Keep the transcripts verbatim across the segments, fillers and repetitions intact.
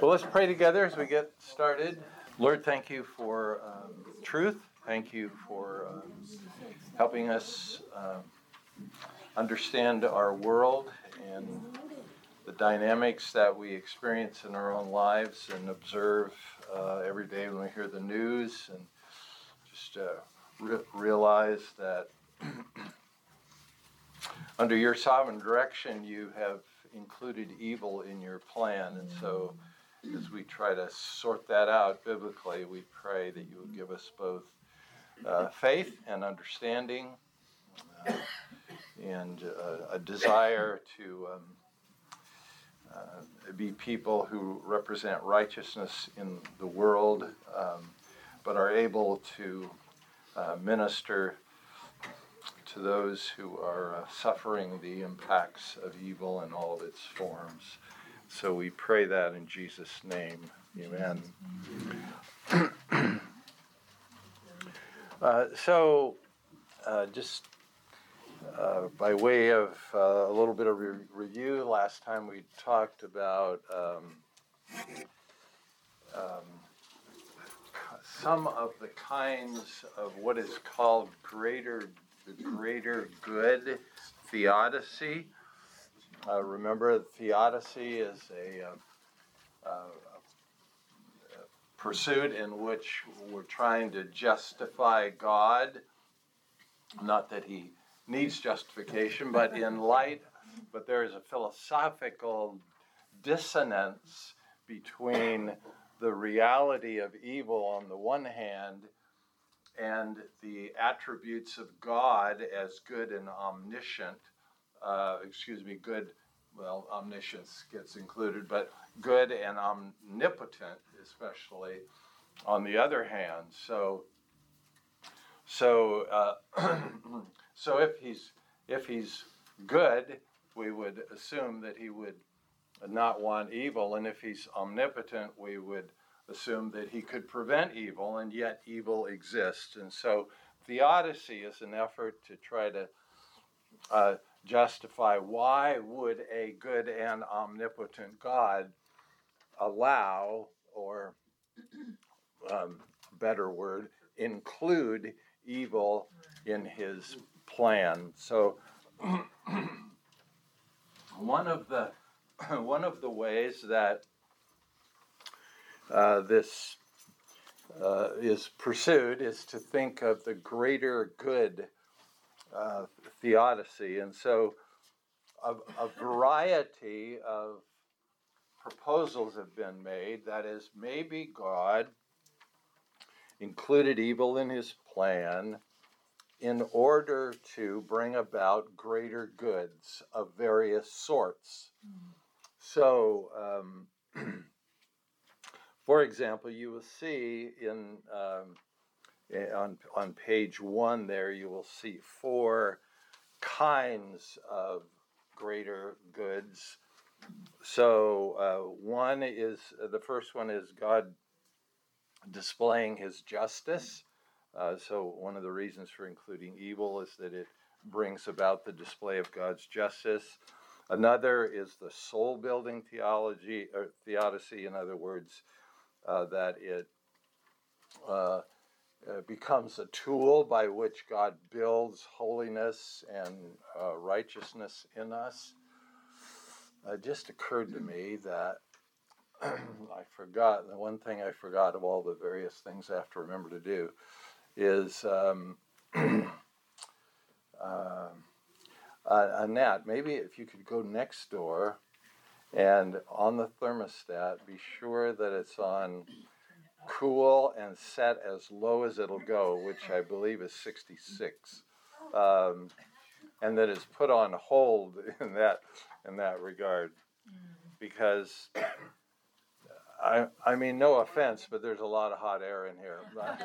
Well, let's pray together as we get started. Lord, thank you for um, truth. Thank you for um, helping us uh, understand our world and the dynamics that we experience in our own lives and observe uh, every day when we hear the news, and just uh, re- realize that under your sovereign direction you have included evil in your plan. And so as we try to sort that out biblically, we pray that you would give us both uh, faith and understanding uh, and uh, a desire to um, uh, be people who represent righteousness in the world, um, but are able to uh, minister to those who are uh, suffering the impacts of evil in all of its forms. So we pray that in Jesus' name. Amen. uh, so uh, just uh, by way of uh, a little bit of re- review, last time we talked about um, um, some of the kinds of what is called greater the greater good, theodicy. Uh, remember, theodicy is a, uh, uh, a pursuit in which we're trying to justify God. Not that he needs justification, but in light, but there is a philosophical dissonance between the reality of evil on the one hand and the attributes of God as good and omniscient. Uh, excuse me, good, well, omniscience gets included, but good and omnipotent, especially, on the other hand. So, so, uh, so if he's if he's good, we would assume that he would not want evil, and if he's omnipotent, we would assume that he could prevent evil, and yet evil exists. And so, theodicy is an effort to try to uh, justify why would a good and omnipotent God allow, or um, better word, include evil in his plan. So one of the one of the ways that uh, this uh, is pursued is to think of the greater good uh, theodicy. And so a, a variety of proposals have been made. That is, maybe God included evil in his plan in order to bring about greater goods of various sorts. Mm. So, um, for example, you will see in um, on on page one there, you will see four kinds of greater goods. So uh, one is, uh, the first one is God displaying his justice. Uh, so one of the reasons for including evil is that it brings about the display of God's justice. Another is the soul-building theology, or theodicy, in other words, uh, that it uh, uh, becomes a tool by which God builds holiness and uh, righteousness in us. Uh, it just occurred to me that I forgot, the one thing I forgot of all the various things I have to remember to do is um, uh, uh, Annette, maybe if you could go next door and on the thermostat, be sure that it's on cool and set as low as it'll go, which I believe is sixty-six. Um, and that is put on hold in that in that regard, because I I mean, no offense, but there's a lot of hot air in here.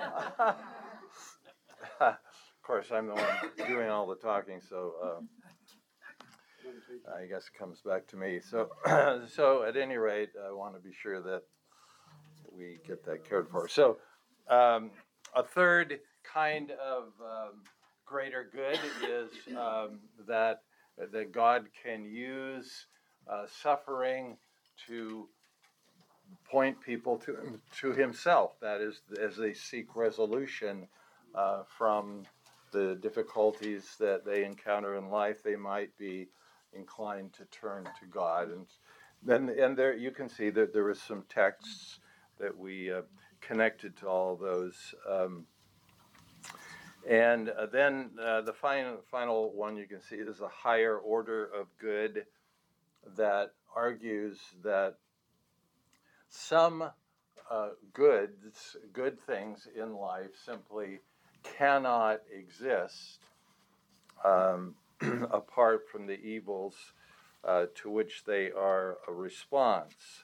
Of course, I'm the one doing all the talking, so uh, I guess it comes back to me. So so at any rate, I want to be sure that we get that cared for. So um, a third kind of um, greater good is um, that that God can use uh, suffering to point people to to himself. That is, as they seek resolution uh, from the difficulties that they encounter in life, they might be inclined to turn to God. And then, and there you can see that there was some texts that we uh, connected to all those. Um, and uh, then uh, the final final one you can see is a higher order of good that argues that some uh, goods, good things in life simply cannot exist um, apart from the evils uh, to which they are a response.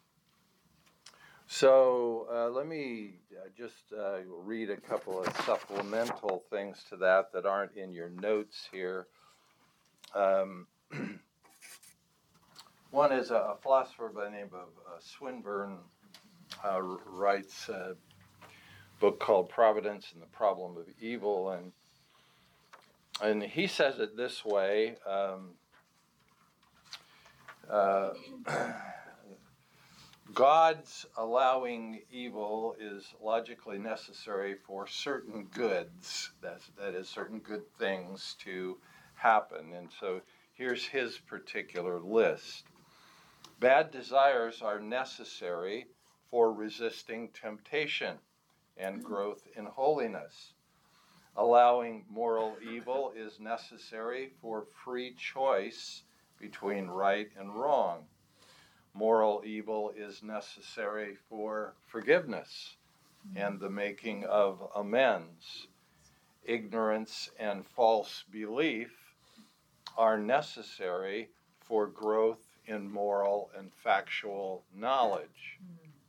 So uh, let me uh, just uh, read a couple of supplemental things to that that aren't in your notes here. Um, one is a, a philosopher by the name of uh, Swinburne uh, writes a book called Providence and the Problem of Evil, and and he says it this way. Um, uh, God's allowing evil is logically necessary for certain goods, that's, that is, certain good things to happen. And so here's his particular list. Bad desires are necessary for resisting temptation and growth in holiness. Allowing moral evil is necessary for free choice between right and wrong. Moral evil is necessary for forgiveness and the making of amends. Ignorance and false belief are necessary for growth in moral and factual knowledge,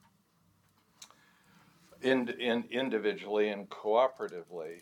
in, in, individually and cooperatively.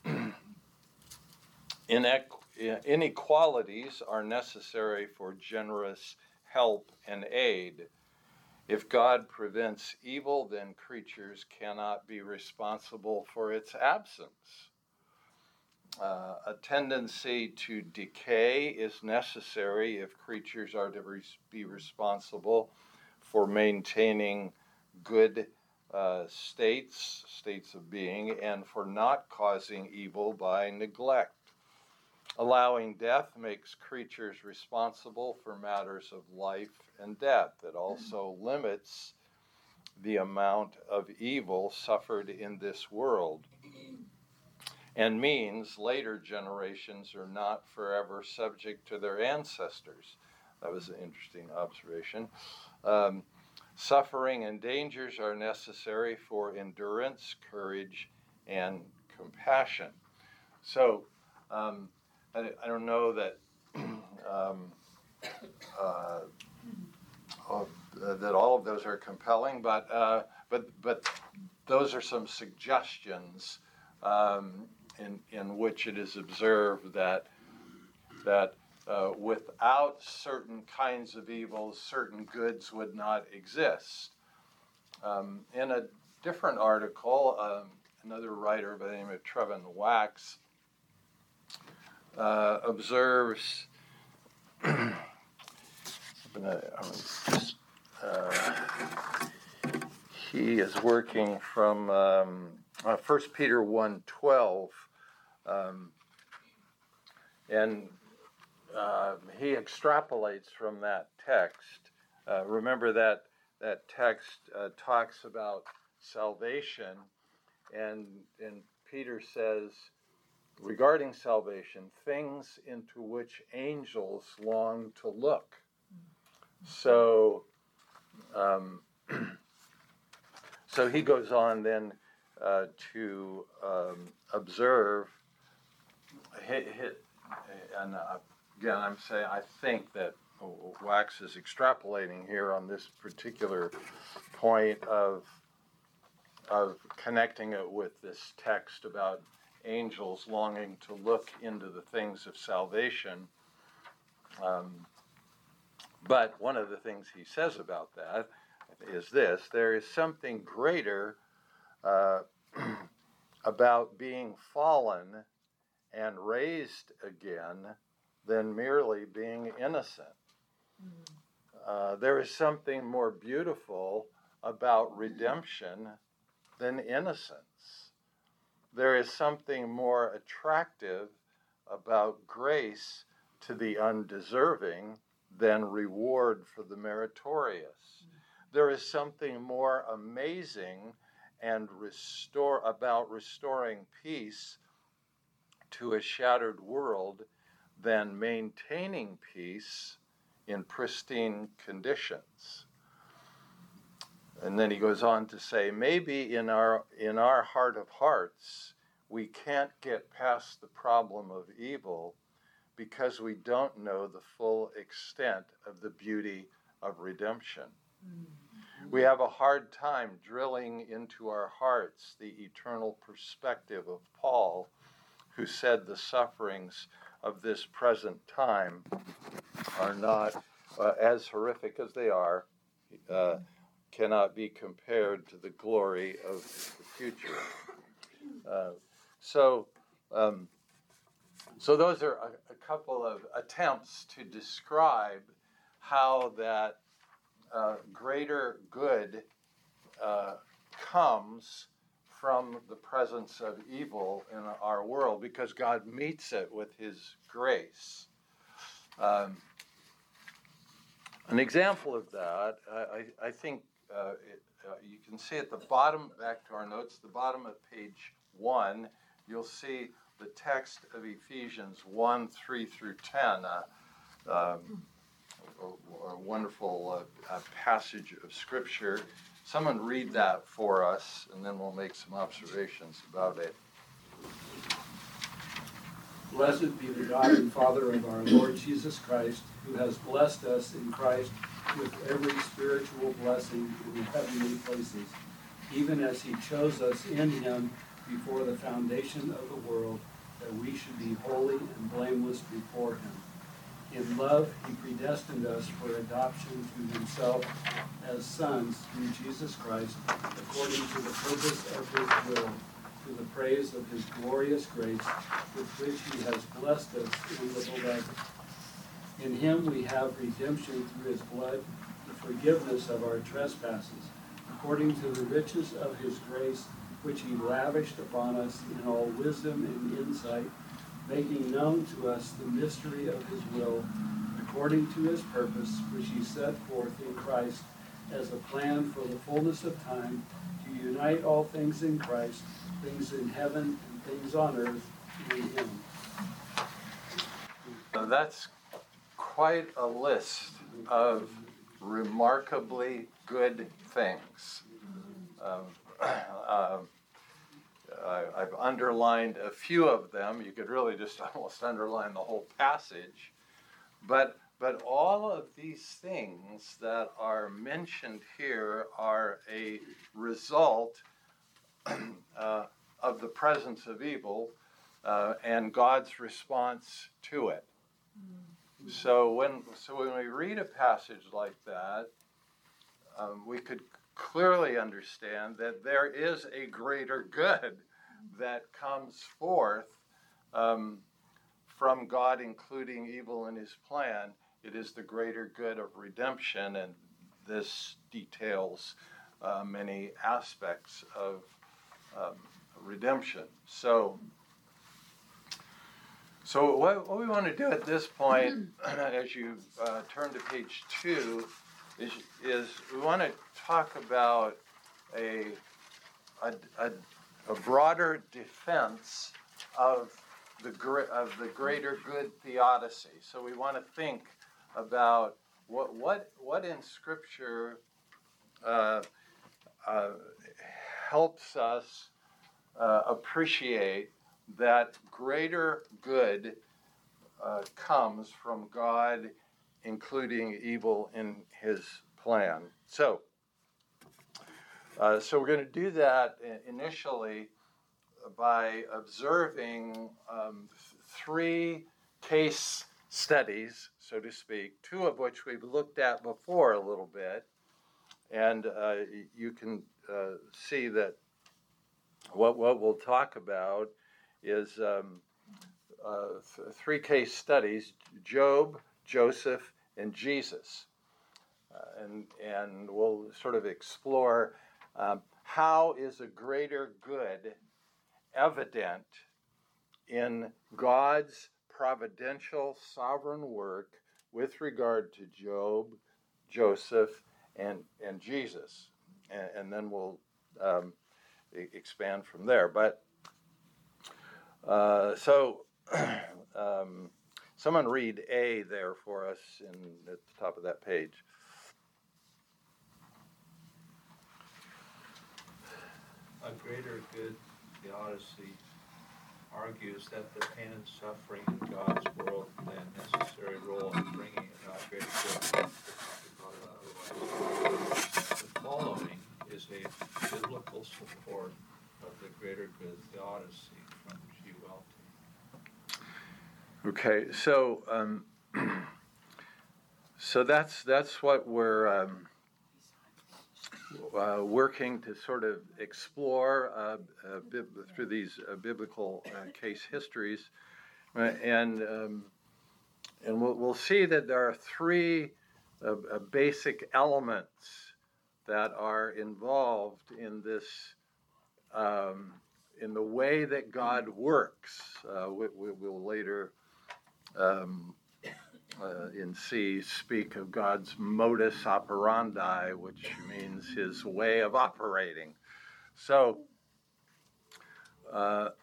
Inequ- inequalities are necessary for generous help and aid. If God prevents evil, then creatures cannot be responsible for its absence. Uh, a tendency to decay is necessary if creatures are to re- be responsible for maintaining good uh, states, states of being, and for not causing evil by neglect. Allowing death makes creatures responsible for matters of life and death. It also limits the amount of evil suffered in this world, and means later generations are not forever subject to their ancestors. That was an interesting observation. Um, suffering and dangers are necessary for endurance, courage, and compassion. So, um, I, I don't know that um, uh, oh, that all of those are compelling, but uh, but but those are some suggestions um, in in which it is observed that that uh, without certain kinds of evils, certain goods would not exist. Um, in a different article, um, another writer by the name of Trevin Wax uh, observes. I'm gonna, I'm just, uh, he is working from um, uh, First Peter one twelve, um, and uh, he extrapolates from that text. Uh, remember that that text uh, talks about salvation, and and Peter says, regarding salvation, things into which angels long to look. So, um, so he goes on then uh, to um, observe, hit, hit, and uh, again, I'm saying I think that Wax is extrapolating here on this particular point of of connecting it with this text about angels longing to look into the things of salvation. Um, but one of the things he says about that is this: there is something greater uh, about being fallen and raised again than merely being innocent. Uh, there is something more beautiful about redemption than innocence. There is something more attractive about grace to the undeserving than reward for the meritorious. There is something more amazing and restore about restoring peace to a shattered world than maintaining peace in pristine conditions. And then he goes on to say, maybe in our in our heart of hearts, we can't get past the problem of evil because we don't know the full extent of the beauty of redemption. Mm-hmm. We have a hard time drilling into our hearts the eternal perspective of Paul, who said the sufferings of this present time are not uh, as horrific as they are, uh, cannot be compared to the glory of the future. Uh, so, um, so those are a, a couple of attempts to describe how that uh, greater good uh, comes from the presence of evil in our world, because God meets it with his grace. Um, an example of that, I, I think uh, it, uh, you can see at the bottom, back to our notes, the bottom of page one, you'll see the text of Ephesians one, three through ten, uh, um, a, a wonderful uh, uh, passage of Scripture. Someone read that for us, and then we'll make some observations about it. Blessed be the God and Father of our Lord Jesus Christ, who has blessed us in Christ with every spiritual blessing in the heavenly places, even as he chose us in him before the foundation of the world, that we should be holy and blameless before him. In love, he predestined us for adoption to himself as sons through Jesus Christ, according to the purpose of his will, to the praise of his glorious grace, with which he has blessed us in the beloved. In him we have redemption through his blood, the forgiveness of our trespasses, according to the riches of his grace, which he lavished upon us in all wisdom and insight, making known to us the mystery of his will, according to his purpose, which he set forth in Christ as a plan for the fullness of time, to unite all things in Christ, things in heaven and things on earth in him. So that's quite a list of remarkably good things. Um, uh, I, I've underlined a few of them. You could really just almost underline the whole passage. But but all of these things that are mentioned here are a result uh, of the presence of evil uh, and God's response to it. Mm-hmm. So when so when we read a passage like that, um, we could clearly understand that there is a greater good that comes forth um, from God including evil in his plan. It is the greater good of redemption, and this details uh, many aspects of um, redemption. So, so what, what we want to do at this point, as you uh, turn to page two, is, is we want to talk about a, a, a, a broader defense of the of the greater good theodicy. So we want to think about what what what in Scripture uh, uh, helps us uh, appreciate that greater good uh, comes from God, including evil in his plan. So, uh, so we're going to do that initially by observing um, th- three case studies, so to speak, two of which we've looked at before a little bit. And uh, you can uh, see that what, what we'll talk about is um, uh, th- three case studies: Job, Joseph, and Jesus. uh, and and we'll sort of explore um, how is a greater good evident in God's providential sovereign work with regard to Job, Joseph, and and Jesus, and, and then we'll um, e- expand from there. But uh, so. um, Someone read A there for us in, at the top of that page. A greater good theodicy argues that the pain and suffering in God's world play a necessary role in bringing about greater good. The following is a biblical support of the greater good theodicy from G. Welty. Okay, so um, so that's that's what we're um, uh, working to sort of explore uh, uh, bib- through these uh, biblical uh, case histories, uh, and um, and we'll, we'll see that there are three uh, uh, basic elements that are involved in this. Um, in the way that God works. Uh, we, we will later um, uh, in C speak of God's modus operandi, which means his way of operating. So, uh,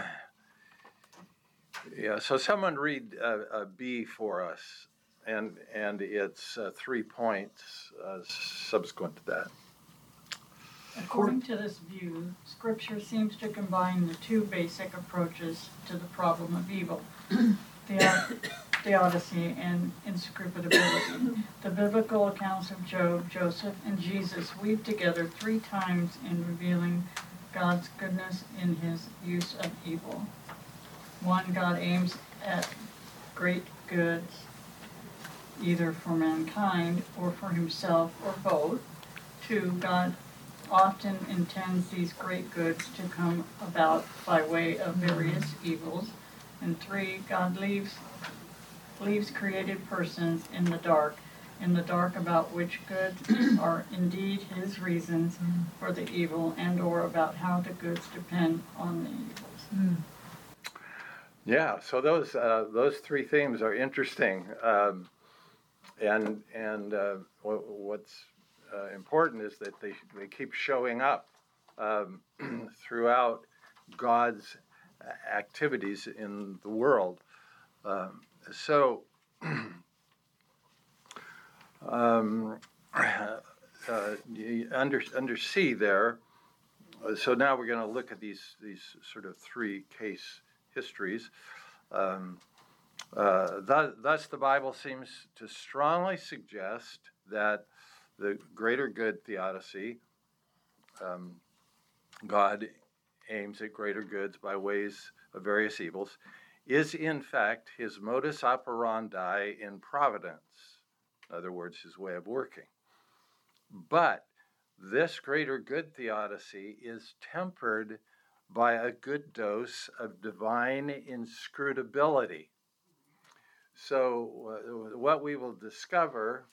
yeah, so someone read uh, uh, B for us, and, and it's uh, three points uh, subsequent to that. According to this view, Scripture seems to combine the two basic approaches to the problem of evil, theod- theodicy and inscrutability. The biblical accounts of Job, Joseph, and Jesus weave together three times in revealing God's goodness in his use of evil. One, God aims at great goods, either for mankind or for himself or both. Two, God often intends these great goods to come about by way of various evils. And three, God leaves leaves created persons in the dark, in the dark about which goods are indeed his reasons for the evil, and or about how the goods depend on the evils. Yeah, so those uh, those three themes are interesting, um, and and uh, what, what's uh, important is that they they keep showing up um, throughout God's activities in the world. Um, so um, uh, under under C there. So now we're going to look at these these sort of three case histories. Um, uh, thus, thus, the Bible seems to strongly suggest that the greater good theodicy, um, God aims at greater goods by ways of various evils, is in fact his modus operandi in providence. In other words, his way of working. But this greater good theodicy is tempered by a good dose of divine inscrutability. So, uh, what we will discover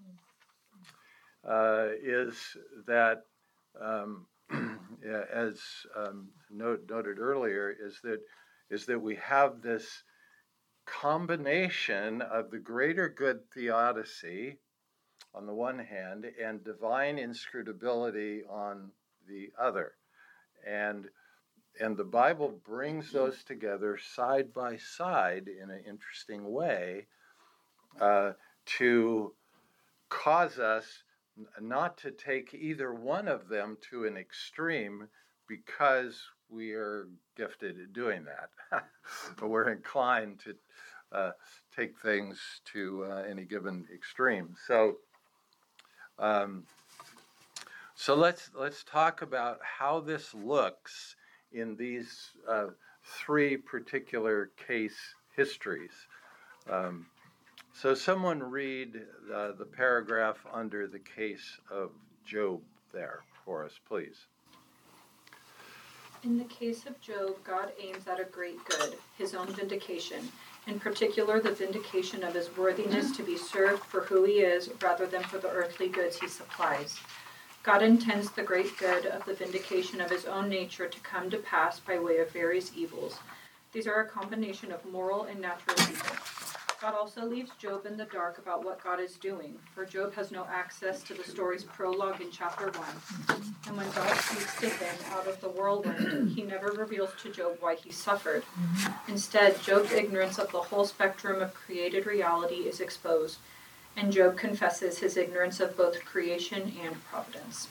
uh, is that, um, as um, note, noted earlier, is that is that we have this combination of the greater good theodicy on the one hand and divine inscrutability on the other, and and the Bible brings those together side by side in an interesting way uh, to cause us not to take either one of them to an extreme because we are gifted at doing that. We're inclined to uh, take things to uh, any given extreme. So, um, so let's let's talk about how this looks in these uh, three particular case histories. Um, so someone read uh, the paragraph under the case of Job there for us, please. In the case of Job, God aims at a great good, his own vindication, in particular the vindication of his worthiness to be served for who he is rather than for the earthly goods he supplies. God intends the great good of the vindication of his own nature to come to pass by way of various evils. These are a combination of moral and natural evil. God also leaves Job in the dark about what God is doing, for Job has no access to the story's prologue in chapter one. And when God speaks to him out of the whirlwind, he never reveals to Job why he suffered. Instead, Job's ignorance of the whole spectrum of created reality is exposed, and Job confesses his ignorance of both creation and providence.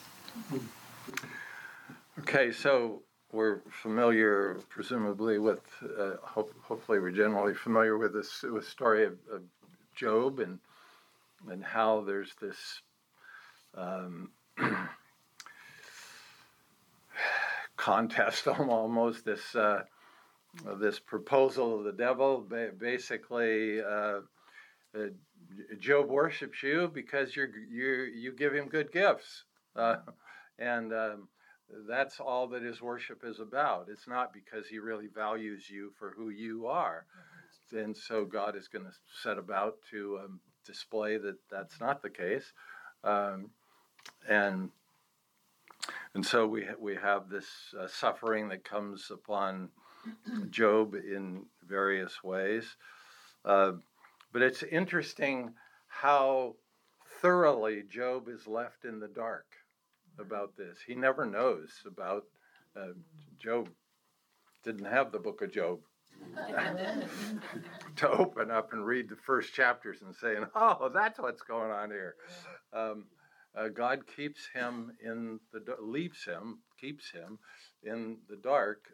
Okay, so we're familiar, presumably, with, uh, hope, hopefully we're generally familiar with this with story of, of Job and and how there's this um, contest, almost, this uh, this proposal of the devil. Ba- basically, uh, uh, Job worships you because you're, you you give him good gifts. Uh, and um, That's all that his worship is about. It's not because he really values you for who you are. And so God is going to set about to um, display that that's not the case. Um, and and so we ha- we have this uh, suffering that comes upon Job in various ways. Uh, but it's interesting how thoroughly Job is left in the dark about this. He never knows about uh, Job. Didn't have the book of Job to open up and read the first chapters and saying, "Oh, that's what's going on here." Um, uh, God keeps him in the leaves him, keeps him in the dark,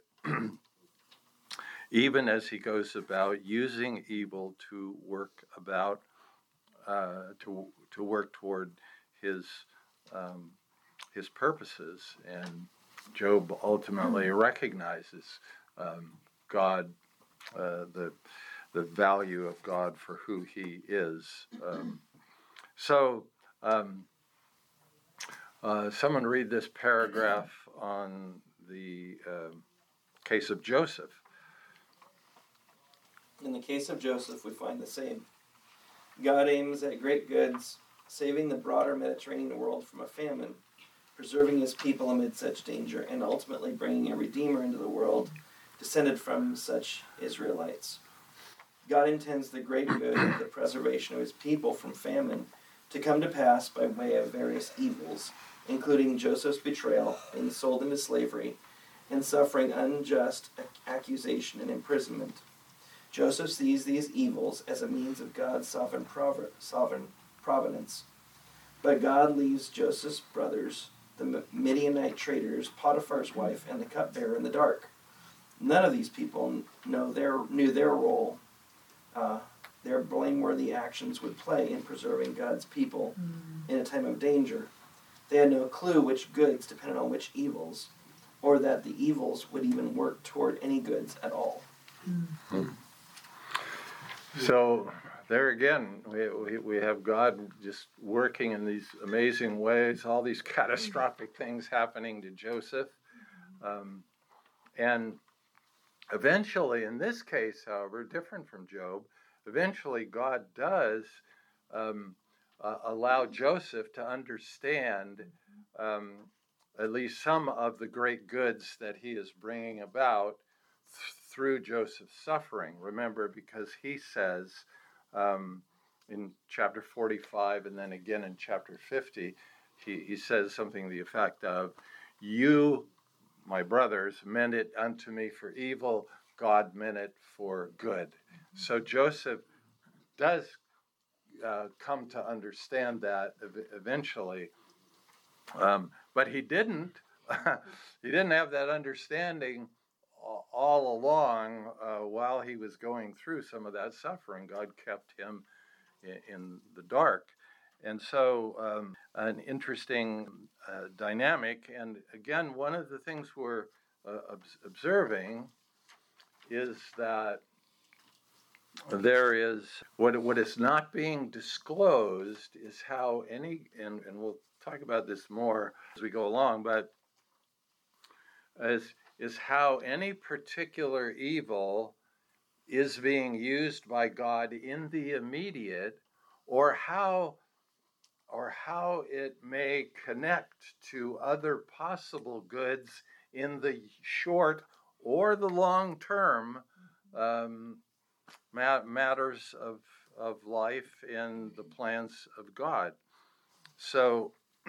even as he goes about using evil to work about uh, to to work toward his. Um, his purposes, and Job ultimately recognizes um, God, uh, the the value of God for who he is. Um, so, um, uh, someone read this paragraph on the uh, case of Joseph. In the case of Joseph, we find the same. God aims at great goods, saving the broader Mediterranean world from a famine, preserving his people amid such danger, and ultimately bringing a Redeemer into the world, descended from such Israelites. God intends the great good of the preservation of his people from famine to come to pass by way of various evils, including Joseph's betrayal, being sold into slavery, and suffering unjust accusation and imprisonment. Joseph sees these evils as a means of God's sovereign providence. But God leaves Joseph's brothers, the Midianite traders, Potiphar's wife, and the cupbearer in the dark. None of these people know their, knew their role, uh, their blameworthy actions would play in preserving God's people mm. in a time of danger. They had no clue which goods depended on which evils, or that the evils would even work toward any goods at all. Mm. So there again, we, we we have God just working in these amazing ways, all these catastrophic things happening to Joseph. Um, and eventually, in this case, however, different from Job, eventually God does um, uh, allow Joseph to understand um, at least some of the great goods that he is bringing about th- through Joseph's suffering. Remember, because he says, Um, in chapter forty-five and then again in chapter fifty, he, he says something to the effect of, "You, my brothers, meant it unto me for evil, God meant it for good." Mm-hmm. So Joseph does uh, come to understand that eventually, um, but he didn't. He didn't have that understanding all along uh, while he was going through some of that suffering. God kept him in, in the dark. And so um, an interesting uh, dynamic. And again, one of the things we're uh, ob- observing is that there is, what, what is not being disclosed is how any, and, and we'll talk about this more as we go along, but as is how any particular evil is being used by God in the immediate, or how or how it may connect to other possible goods in the short or the long term um, matters of, of life in the plans of God. So,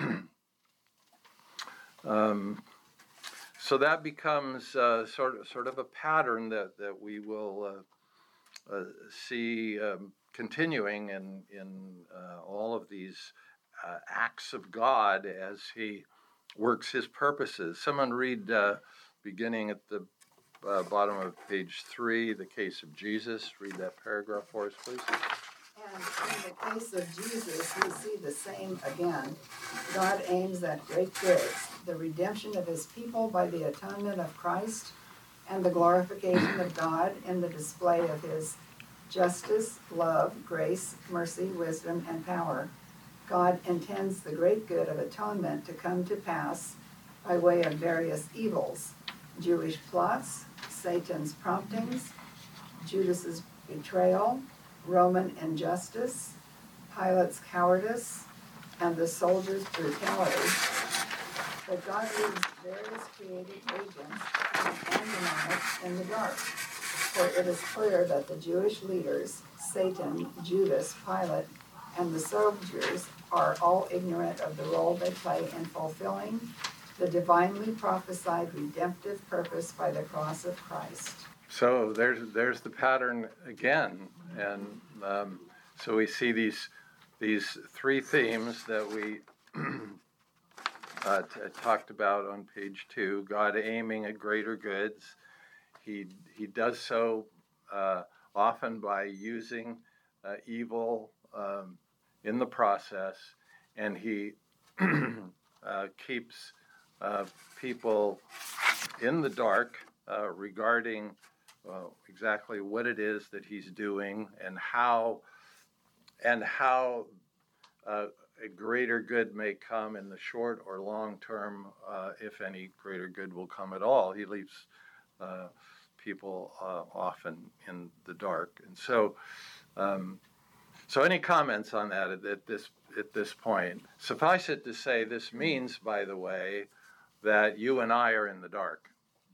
um, so that becomes uh, sort of sort of a pattern that, that we will uh, uh, see um, continuing in in uh, all of these uh, acts of God as He works His purposes. Someone read uh, beginning at the uh, bottom of page three, the case of Jesus. Read that paragraph for us, please. And in the case of Jesus, we see the same again. God aims at great goods, the redemption of his people by the atonement of Christ, and the glorification of God in the display of his justice, love, grace, mercy, wisdom, and power. God intends the great good of atonement to come to pass by way of various evils: Jewish plots, Satan's promptings, Judas's betrayal, Roman injustice, Pilate's cowardice, and the soldiers' brutality. But God leaves various created agents and demonic in the dark. For it is clear that the Jewish leaders, Satan, Judas, Pilate, and the soldiers are all ignorant of the role they play in fulfilling the divinely prophesied redemptive purpose by the cross of Christ. So there's there's the pattern again, and um, so we see these these three themes that we uh, t- talked about on page two. God aiming at greater goods. He he does so uh, often by using uh, evil um, in the process, and he uh, keeps uh, people in the dark uh, regarding uh, exactly what it is that he's doing and how and how uh, a greater good may come in the short or long term, uh, if any greater good will come at all. He leaves uh, people uh, often in the dark, and so. Um, so, any comments on that at, at this at this point? Suffice it to say, this means, by the way, that you and I are in the dark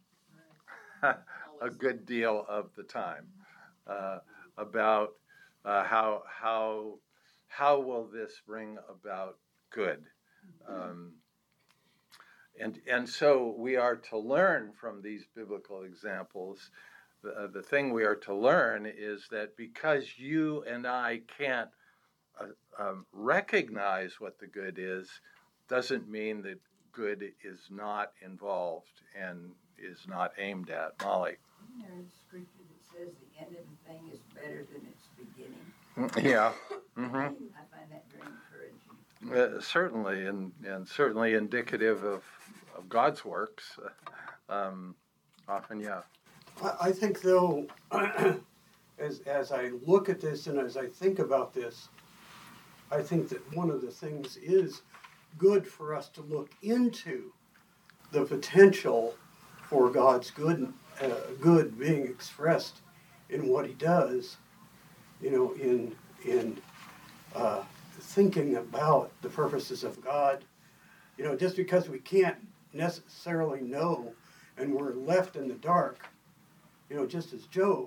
a good deal of the time uh, about uh, how how how will this bring about good, um, and and so we are to learn from these biblical examples. The, the thing we are to learn is that because you and I can't uh, um, recognize what the good is, doesn't mean that good is not involved and is not aimed at. Molly. Isn't there a scripture that says the end of a thing is better than its beginning? Yeah. Mm-hmm. I find that very encouraging. Uh, certainly, and, and certainly indicative of, of God's works. Uh, um, often, yeah. I, I think, though, as as I look at this and as I think about this, I think that one of the things is good for us to look into the potential for God's good, uh, good being expressed in what He does. You know, in in uh, thinking about the purposes of God. You know, just because we can't necessarily know, and we're left in the dark. You know, just as Job,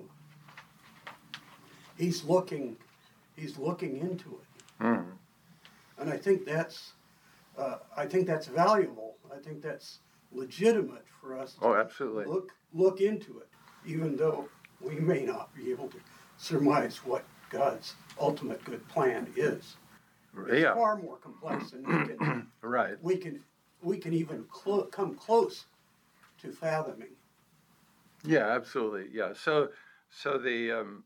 he's looking, he's looking into it. Mm. And I think that's, uh, I think that's valuable. I think that's legitimate for us to Oh, absolutely. look look into it, even though we may not be able to surmise what God's ultimate good plan is. It's Yeah. far more complex than we can. Right. We can we can even clo- come close to fathoming. Yeah, absolutely. Yeah. So, so the um,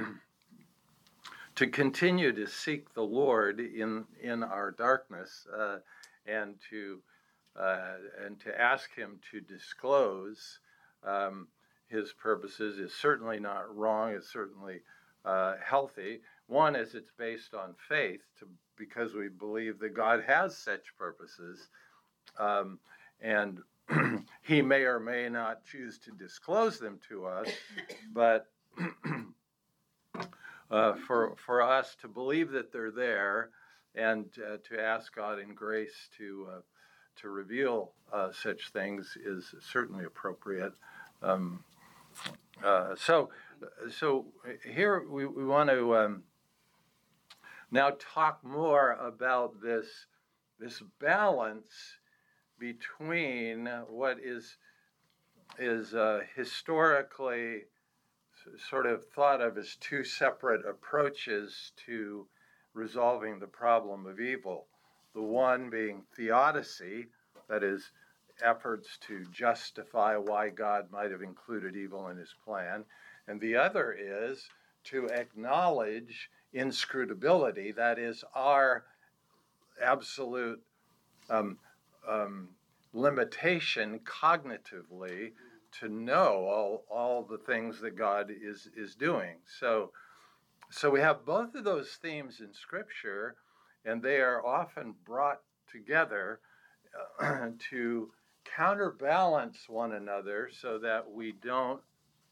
to continue to seek the Lord in in our darkness, uh, and to uh, and to ask Him to disclose um, His purposes is certainly not wrong. It's certainly uh, healthy. One is it's based on faith, to because we believe that God has such purposes, um, and he may or may not choose to disclose them to us, but uh, for for us to believe that they're there, and uh, to ask God in grace to uh, to reveal uh, such things is certainly appropriate. Um, uh, so, so here we, we want to um, now talk more about this this balance between what is is uh, historically sort of thought of as two separate approaches to resolving the problem of evil. The one being theodicy, that is, efforts to justify why God might have included evil in his plan. And the other is to acknowledge inscrutability, that is, our absolute um, um, limitation cognitively to know all, all the things that God is, is doing. So, so we have both of those themes in Scripture, and they are often brought together uh, to counterbalance one another so that we don't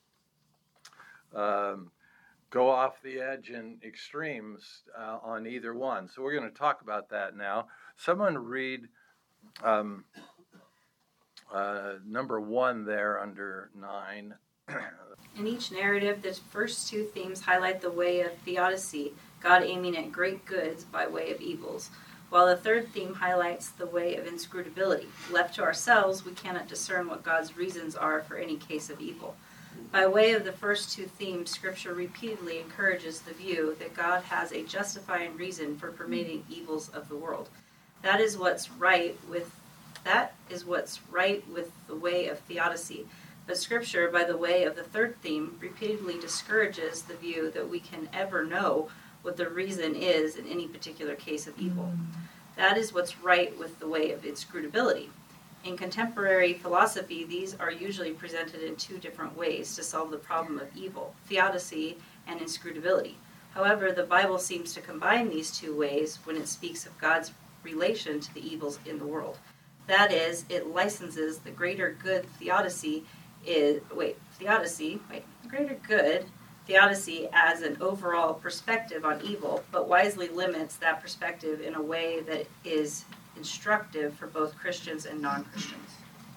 um, go off the edge in extremes uh, on either one. So we're going to talk about that now. Someone read um, uh, number one there under nine. In each narrative, the first two themes highlight the way of theodicy, God aiming at great goods by way of evils, while the third theme highlights the way of inscrutability. Left to ourselves, we cannot discern what God's reasons are for any case of evil. By way of the first two themes, Scripture repeatedly encourages the view that God has a justifying reason for permitting evils of the world. That is what's right with that is what's right with the way of theodicy. But Scripture, by the way of the third theme, repeatedly discourages the view that we can ever know what the reason is in any particular case of evil. That is what's right with the way of inscrutability. In contemporary philosophy, these are usually presented in two different ways to solve the problem of evil, theodicy and inscrutability. However, the Bible seems to combine these two ways when it speaks of God's relation to the evils in the world. That is, it licenses the greater good theodicy is, wait, theodicy, wait, the greater good theodicy as an overall perspective on evil, but wisely limits that perspective in a way that is instructive for both Christians and non-Christians.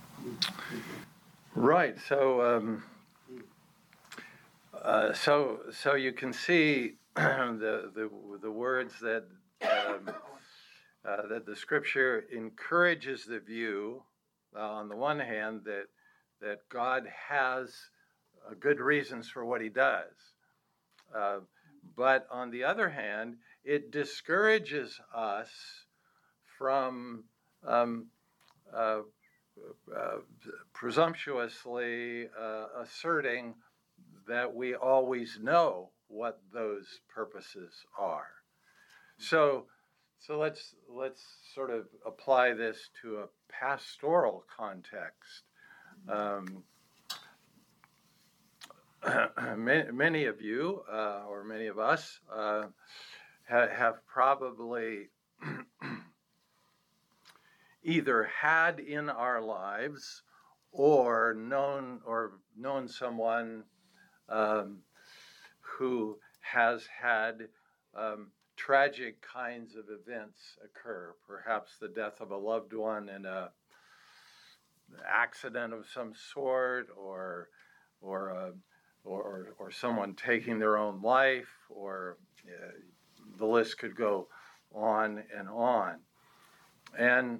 Right. So, um, uh, so, so you can see the the the words that um, uh, that the Scripture encourages the view, uh, on the one hand, that that God has uh, good reasons for what He does, uh, but on the other hand, it discourages us from um, uh, uh, presumptuously uh, asserting that we always know what those purposes are. So, so let's let's sort of apply this to a pastoral context. Um, many, many of you, uh, or many of us, uh, ha- have probably either had in our lives or known or known someone um, who has had um, tragic kinds of events occur, perhaps the death of a loved one in a accident of some sort, or or uh, or, or someone taking their own life, or uh, the list could go on and on. And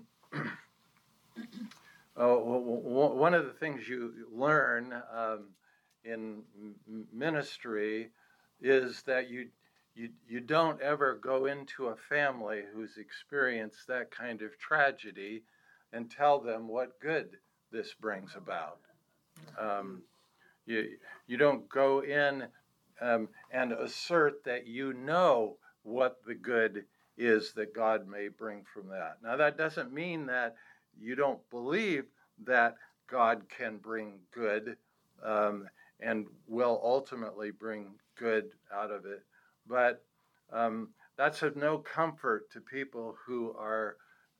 Uh, one of the things you learn um, in ministry is that you, you you don't ever go into a family who's experienced that kind of tragedy and tell them what good this brings about. Um, you you don't go in um, and assert that you know what the good is that God may bring from that. Now, that doesn't mean that you don't believe that God can bring good um, and will ultimately bring good out of it. But um, that's of no comfort to people who are um,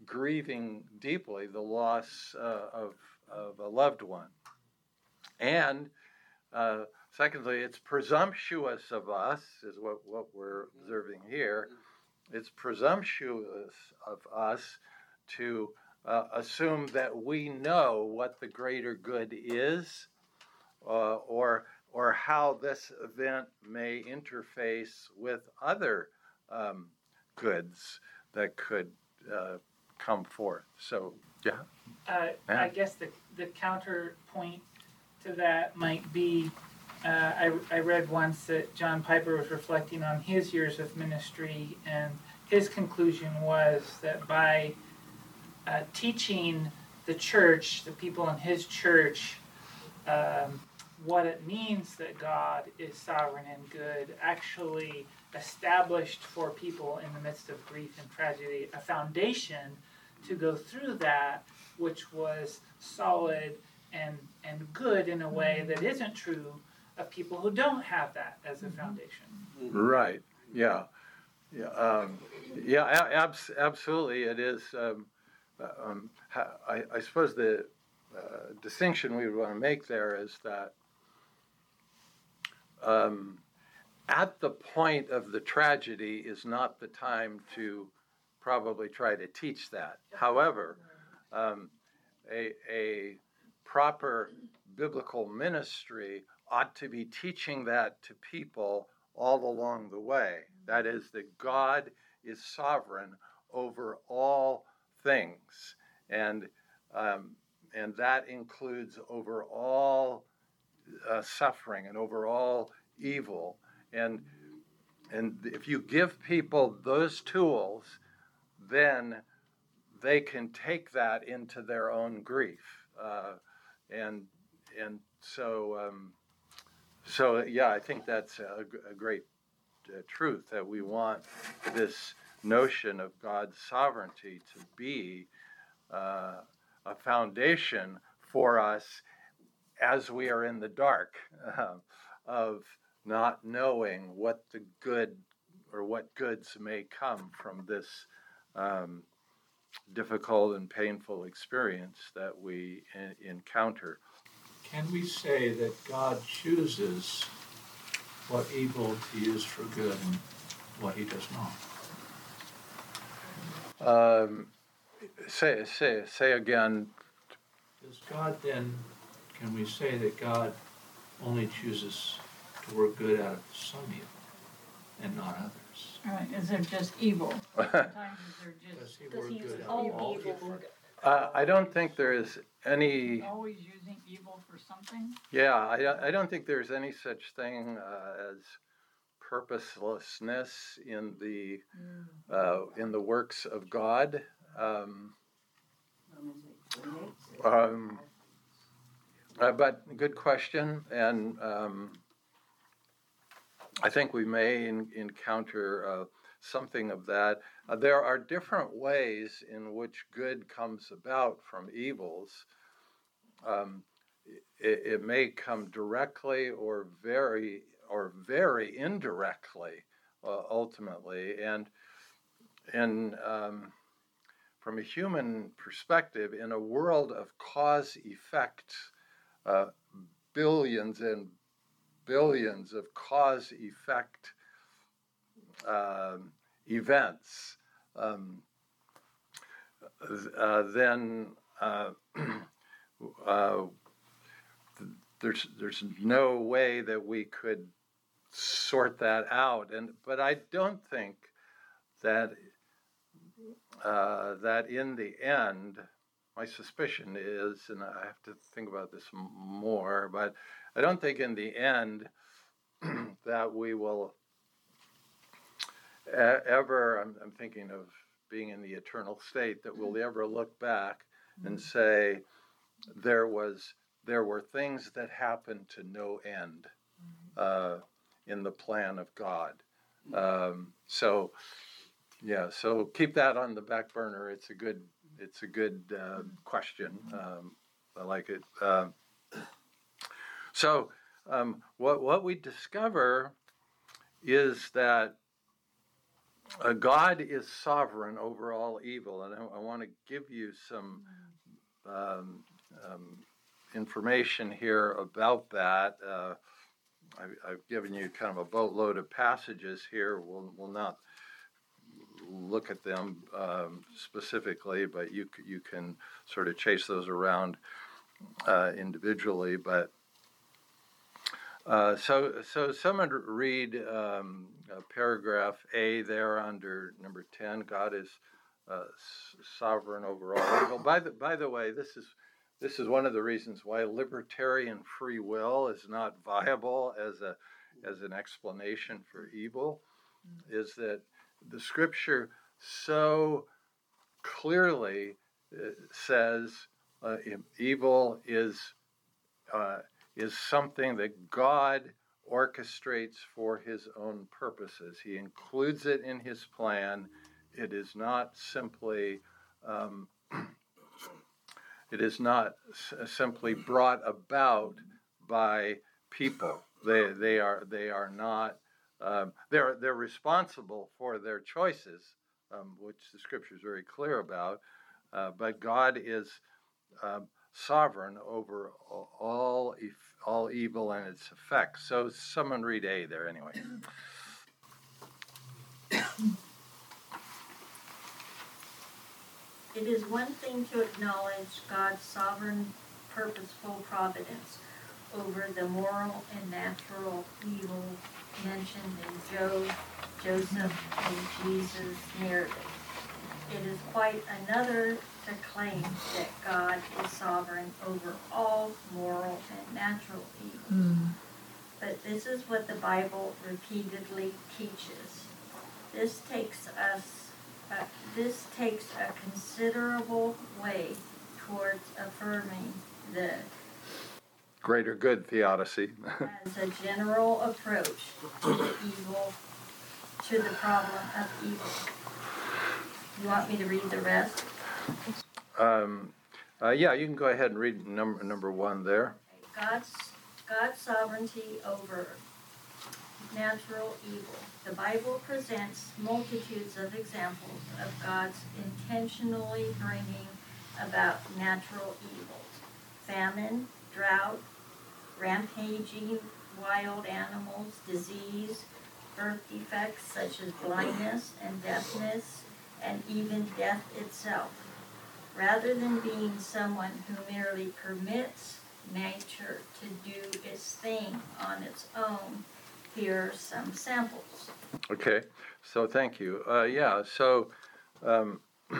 grieving deeply the loss uh, of, of a loved one. And uh, secondly, it's presumptuous of us, is what, what we're observing here. It's presumptuous of us to uh, assume that we know what the greater good is, uh, or or how this event may interface with other um, goods that could uh, come forth. So, yeah. Uh, Yeah. I guess the, the counterpoint to that might be, uh, I, I read once that John Piper was reflecting on his years of ministry, and his conclusion was that by uh, teaching the church, the people in his church, um, what it means that God is sovereign and good, actually established for people in the midst of grief and tragedy a foundation to go through that, which was solid and and good in a way that isn't true of people who don't have that as a foundation. Right. Yeah. Yeah. Um, yeah. a- abs- absolutely. It is. Um, um, ha- I, I suppose the uh, distinction we would want to make there is that um, at the point of the tragedy is not the time to probably try to teach that. However, um, a, a proper biblical ministry ought to be teaching that to people all along the way. That is, that God is sovereign over all things, and um, and that includes over all uh, suffering and over all evil. And and if you give people those tools, then they can take that into their own grief. Uh, and and so um, so yeah, I think that's a, a great uh, truth, that we want this notion of God's sovereignty to be uh, a foundation for us as we are in the dark, uh, of not knowing what the good or what goods may come from this um, difficult and painful experience that we in- encounter. Can we say that God chooses what evil to use for good and what he does not? Um, say say say again. Does God then, can we say that God only chooses to work good out of some evil and not others? Right, is there just evil? Sometimes is there Does just he Does work he use good out all of all evil evil? for good? Uh, I don't think there is any. always using evil for something? Yeah, I, I don't think there's any such thing uh, as purposelessness in the uh, in the works of God. Um, um, uh, but good question, and um, I think we may in, encounter uh, something of that. Uh, there are different ways in which good comes about from evils. Um, it, it may come directly or very or very indirectly, uh, ultimately, and and um, from a human perspective, in a world of cause-effect, uh, billions and billions of cause-effect um, events, um, uh, then uh, uh, there's there's no way that we could sort that out. And but I don't think that uh, that in the end, my suspicion is, and I have to think about this m- more, but I don't think in the end that we will e- ever, I'm, I'm thinking of being in the eternal state, that we'll ever look back and say there was there were things that happened to no end uh, in the plan of God. Um, so yeah, so keep that on the back burner. It's a good it's a good uh, question. Um, I like it. Uh, so um, what what we discover is that uh, God is sovereign over all evil, and I, I want to give you some um, um, information here about that. Uh, I, I've given you kind of a boatload of passages here. We'll, we'll not look at them um, specifically, but you you can sort of chase those around uh, individually. But uh, so so someone read um, uh, paragraph A there under number ten. God is uh, sovereign over all evil. By the by the way, this is this is one of the reasons why libertarian free will is not viable as a as an explanation for evil, is that the scripture so clearly uh, says uh, evil is uh, is something that God orchestrates for his own purposes. He includes it in his plan. It is not simply um, it is not s- simply brought about by people. They they are they are not. Um, they're they're responsible for their choices, um, which the scripture is very clear about. Uh, but God is um, sovereign over all all evil and its effects. So someone read A there anyway. It is one thing to acknowledge God's sovereign, purposeful providence over the moral and natural evil mentioned in Job, Joseph, and Jesus' narrative. It is quite another to claim that God is sovereign over all moral and natural evil. Mm. But this is what the Bible repeatedly teaches. This takes us, uh, this takes a considerable way towards affirming the greater good theodicy as a general approach to the evil, to the problem of evil. You want me to read the rest? Um, uh, yeah, you can go ahead and read number number one there. God's God's sovereignty over natural evil. The Bible presents multitudes of examples of God's intentionally bringing about natural evils: famine, drought, rampaging wild animals, disease, birth defects such as blindness and deafness, and even death itself. Rather than being someone who merely permits nature to do its thing on its own, here are some samples. Okay, so thank you. Uh, yeah, so um,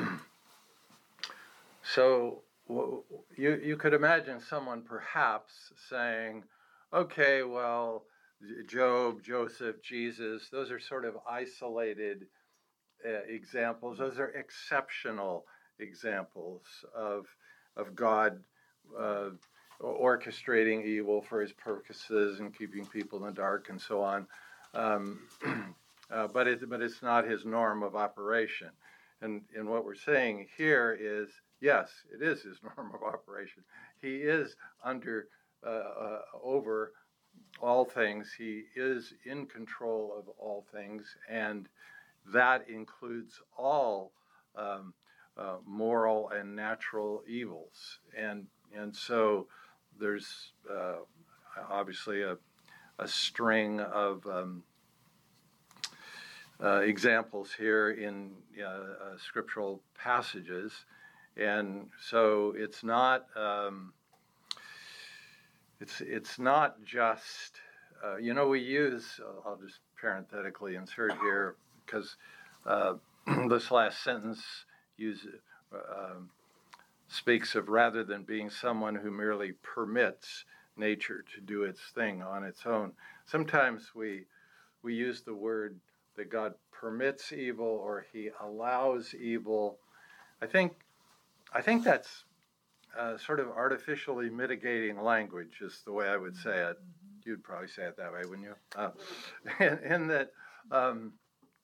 so w- you you could imagine someone perhaps saying, okay, well, Job, Joseph, Jesus, those are sort of isolated uh, examples. Those are exceptional examples of of God uh, orchestrating evil for his purposes and keeping people in the dark and so on. Um, uh, but it but it's not his norm of operation. And and what we're saying here is, yes, it is his norm of operation. He is under uh, uh, over all things. He is in control of all things, and that includes all um, uh, moral and natural evils. And and so there's uh, obviously a, a string of um, uh, examples here in uh, uh, scriptural passages. And so it's not um, it's it's not just uh, you know we use I'll just parenthetically insert here because uh, this last sentence use, uh, speaks of rather than being someone who merely permits nature to do its thing on its own. Sometimes we we use the word that God permits evil or he allows evil. I think I think that's uh, sort of artificially mitigating language is the way I would say it. You'd probably say it that way, wouldn't you? Uh, in, in that um,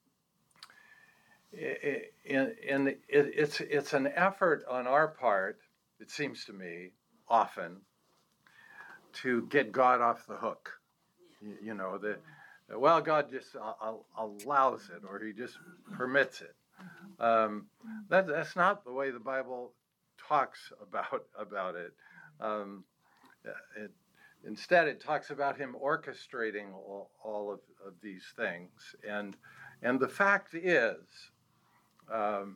in, in it, it's it's an effort on our part, it seems to me, often, to get God off the hook. You, you know, the well, God just uh, allows it, or he just permits it. Um, that, that's not the way the Bible talks about, about it. Um, it. Instead, it talks about him orchestrating all, all of, of these things. And, and the fact is, um,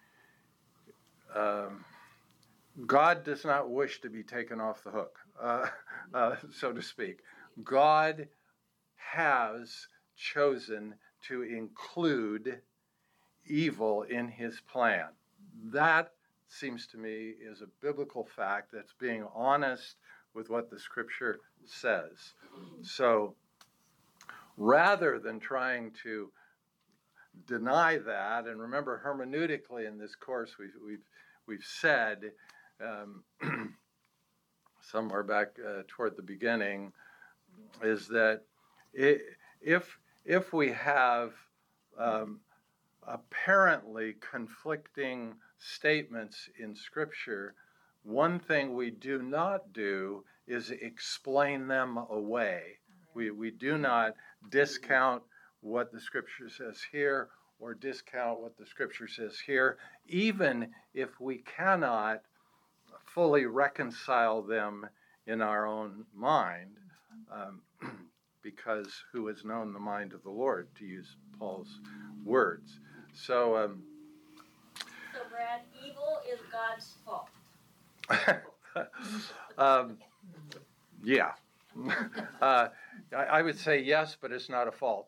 um, God does not wish to be taken off the hook, uh, uh, so to speak. God has chosen to include evil in his plan. That seems to me is a biblical fact that's being honest with what the scripture says. So rather than trying to deny that, and remember hermeneutically in this course we've we've, we've said um, somewhere back uh, toward the beginning is that it, if if we have um, apparently conflicting statements in scripture, one thing we do not do is explain them away. We, we do not discount what the scripture says here or discount what the scripture says here, even if we cannot fully reconcile them in our own mind, um, because who has known the mind of the Lord, to use Paul's words. So, um, so Brad, evil is God's fault. um, yeah. uh, I, I would say yes, but it's not a fault.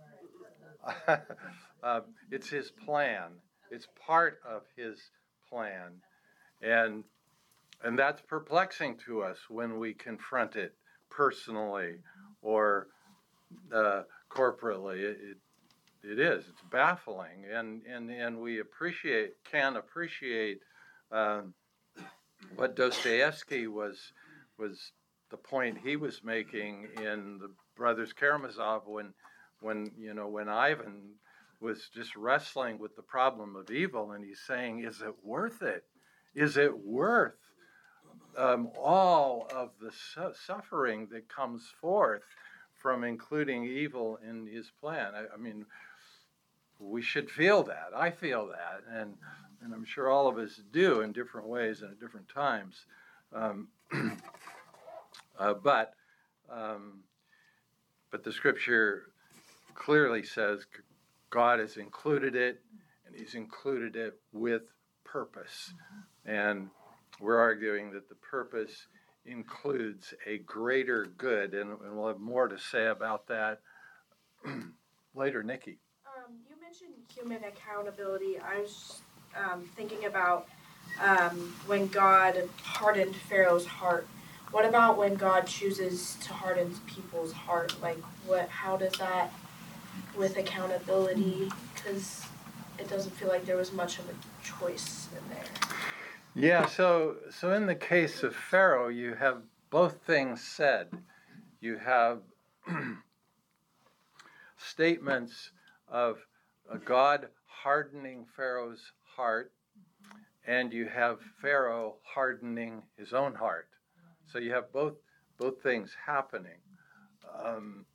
uh, it's his plan. It's part of his plan. And and that's perplexing to us when we confront it personally or uh, corporately. It, it, it is. It's baffling. And, and, and we appreciate, can appreciate um, what Dostoevsky was was the point he was making in the Brothers Karamazov when when you know when Ivan was just wrestling with the problem of evil, and he's saying, is it worth it? Is it worth um, all of the su- suffering that comes forth from including evil in his plan? I, I mean, we should feel that. I feel that, and and I'm sure all of us do in different ways and at different times. Um, uh, but um, but the scripture clearly says God has included it, and he's included it with purpose. And we're arguing that the purpose includes a greater good, and, and we'll have more to say about that later. Nikki. Um, you mentioned human accountability. I was um, thinking about um, when God hardened Pharaoh's heart. What about when God chooses to harden people's heart? Like, what? How does that with accountability? Because it doesn't feel like there was much of a choice in there. Yeah. So, so in the case of Pharaoh, you have both things said. You have statements of a God hardening Pharaoh's heart, and you have Pharaoh hardening his own heart. So you have both both things happening. Um,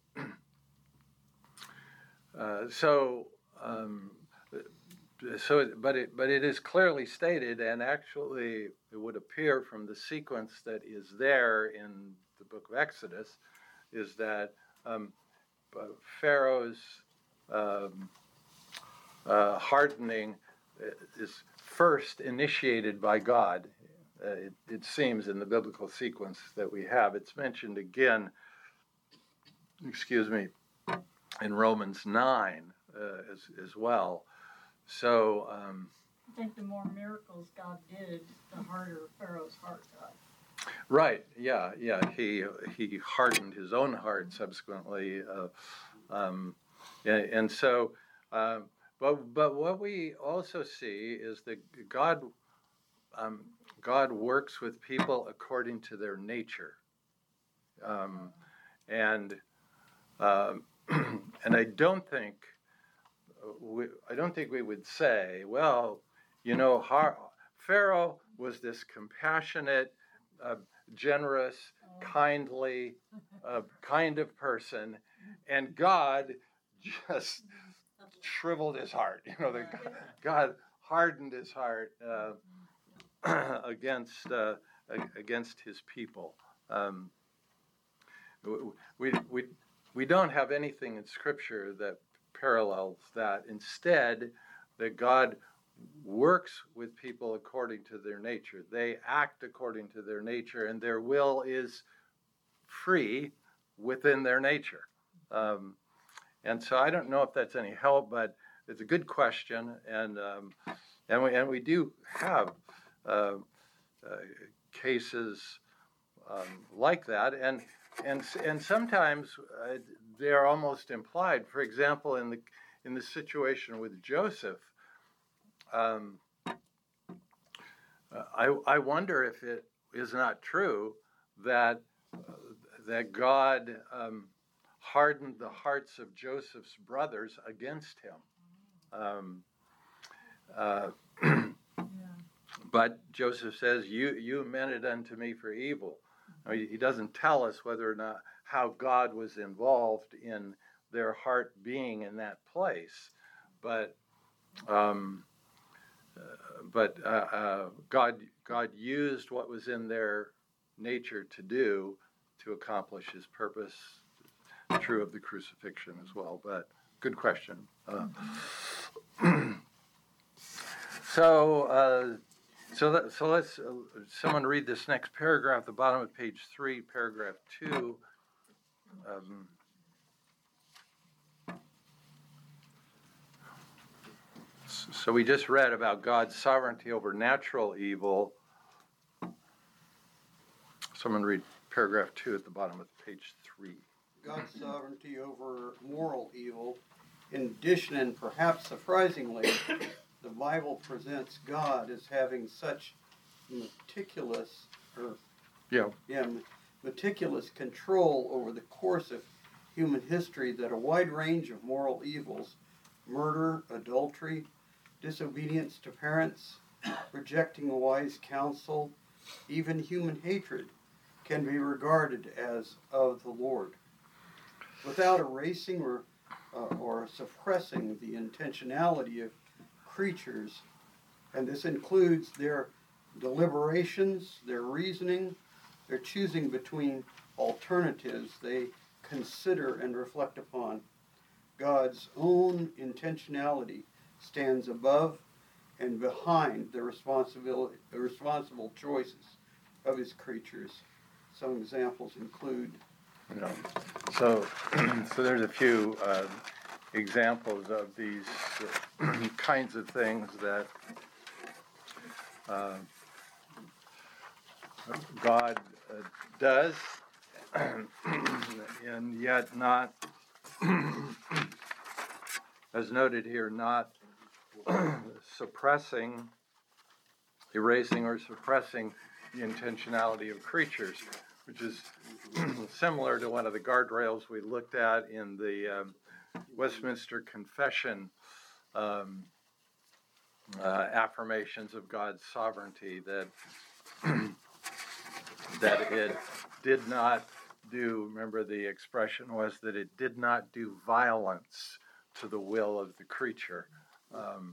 uh, so um, so, it, but it but it is clearly stated, and actually it would appear from the sequence that is there in the book of Exodus, is that um, Pharaoh's um, uh, hardening is first initiated by God. Uh, it, it seems in the biblical sequence that we have. It's mentioned again, excuse me, in Romans nine uh, as, as well. So um, I think the more miracles God did, the harder Pharaoh's heart got. Right, yeah, yeah. He he hardened his own heart subsequently. Uh, um, and, and so, uh, but, but what we also see is that God um, God works with people according to their nature, um, and um, and I don't think we, I don't think we would say, well, you know, Har- Pharaoh was this compassionate, uh, generous, kindly, uh, kind of person, and God just shriveled his heart. You know, the, God hardened his heart uh, against uh, against his people. Um, we we we don't have anything in Scripture that parallels that. Instead, that God works with people according to their nature. They act according to their nature, and their will is free within their nature. Um, and so I don't know if that's any help, but it's a good question, and um, and we and we do have uh, uh, cases um, like that, and and and sometimes uh, they're almost implied. For example, in the in the situation with Joseph, um, I I wonder if it is not true that uh, that God um, hardened the hearts of Joseph's brothers against him. Um, uh, but Joseph says, "You you meant it unto me for evil." Now, he doesn't tell us whether or not how God was involved in their heart being in that place, but um, uh, but uh, uh, God God used what was in their nature to do to accomplish His purpose. True of the crucifixion as well. But good question. Uh, so. Uh, So, that, so let's, uh, someone read this next paragraph, the bottom of page three, paragraph two. Um, so we just read about God's sovereignty over natural evil. Someone read paragraph two at the bottom of page three. God's sovereignty over moral evil. In addition, and perhaps surprisingly, the Bible presents God as having such meticulous, or yeah, yeah, meticulous control over the course of human history that a wide range of moral evils, murder, adultery, disobedience to parents, rejecting wise counsel, even human hatred, can be regarded as of the Lord. Without erasing or uh, or suppressing the intentionality of creatures, and this includes their deliberations, their reasoning, their choosing between alternatives they consider and reflect upon. God's own intentionality stands above and behind the responsibility, the responsible choices of His creatures. Some examples include. You know, so so there's a few. Uh, examples of these uh, kinds of things that uh, God uh, does, and yet not, as noted here, not suppressing, erasing or suppressing the intentionality of creatures, which is similar to one of the guardrails we looked at in the um, Westminster Confession um, uh, affirmations of God's sovereignty, that that it did not do, remember the expression was that it did not do violence to the will of the creature, um,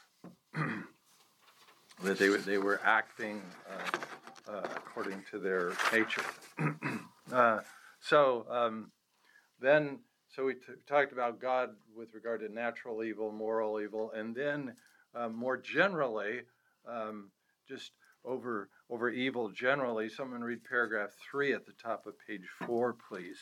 that they, they were acting uh, uh, according to their nature. uh, so um, then So we t- talked about God with regard to natural evil, moral evil, and then uh, more generally, um, just over over evil generally. Someone read paragraph three at the top of page four, please.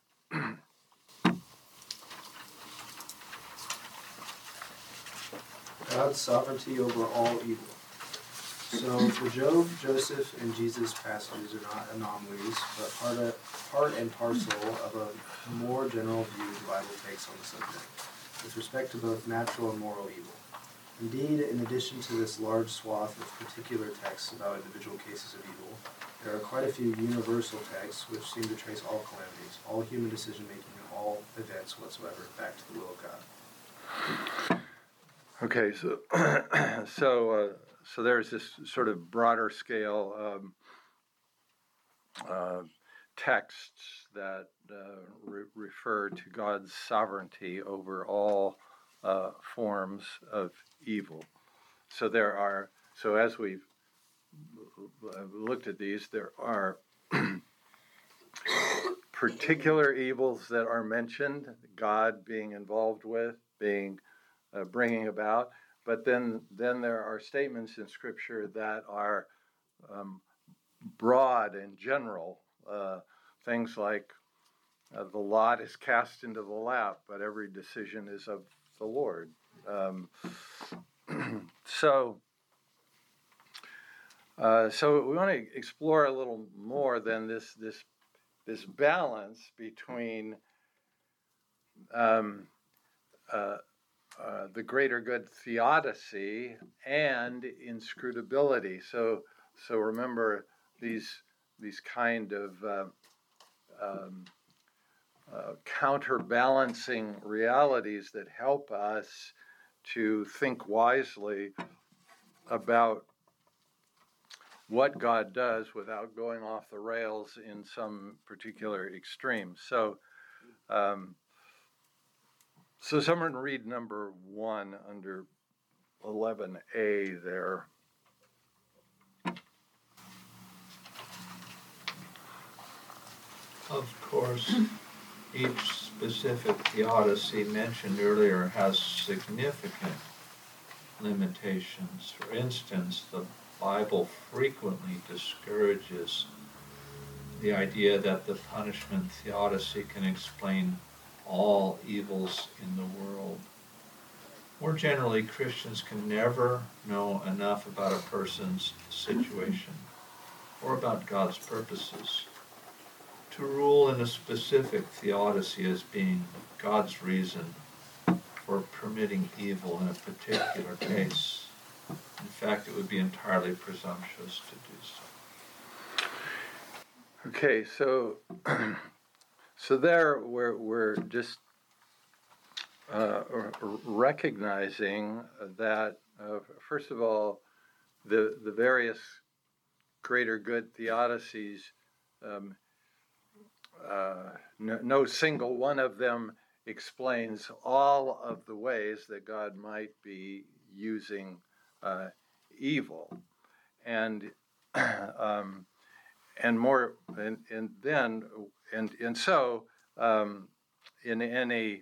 God's sovereignty over all evil. So for Job, Joseph, and Jesus passages are not anomalies, but part, of, part and parcel of a more general view the Bible takes on the subject, with respect to both natural and moral evil. Indeed, in addition to this large swath of particular texts about individual cases of evil, there are quite a few universal texts which seem to trace all calamities, all human decision-making, and all events whatsoever back to the will of God. Okay, so so uh, so there's this sort of broader scale um, uh, texts that uh, re- refer to God's sovereignty over all uh, forms of evil. So there are, so as we've looked at these, there are particular evils that are mentioned, God being involved with, being uh, bringing about, but then then there are statements in Scripture that are um, broad and general, uh, things like uh, the lot is cast into the lap, but every decision is of the Lord. Um, so. Uh, so we want to explore a little more than this this this balance between um, uh, uh, the greater good theodicy and inscrutability. So so remember these these kind of uh, um, uh, counterbalancing realities that help us to think wisely about what God does without going off the rails in some particular extreme. So, um, so someone read number one under eleven A there. Of course, each specific theodicy mentioned earlier has significant limitations. For instance, the Bible frequently discourages the idea that the punishment theodicy can explain all evils in the world. More generally, Christians can never know enough about a person's situation or about God's purposes to rule in a specific theodicy as being God's reason for permitting evil in a particular case. In fact, it would be entirely presumptuous to do so. Okay, so so there we're we're just uh, recognizing that uh, first of all, the the various greater good theodicies, um, uh, no, no single one of them explains all of the ways that God might be using uh, evil, and um, and more, and, and then, and and so um, in any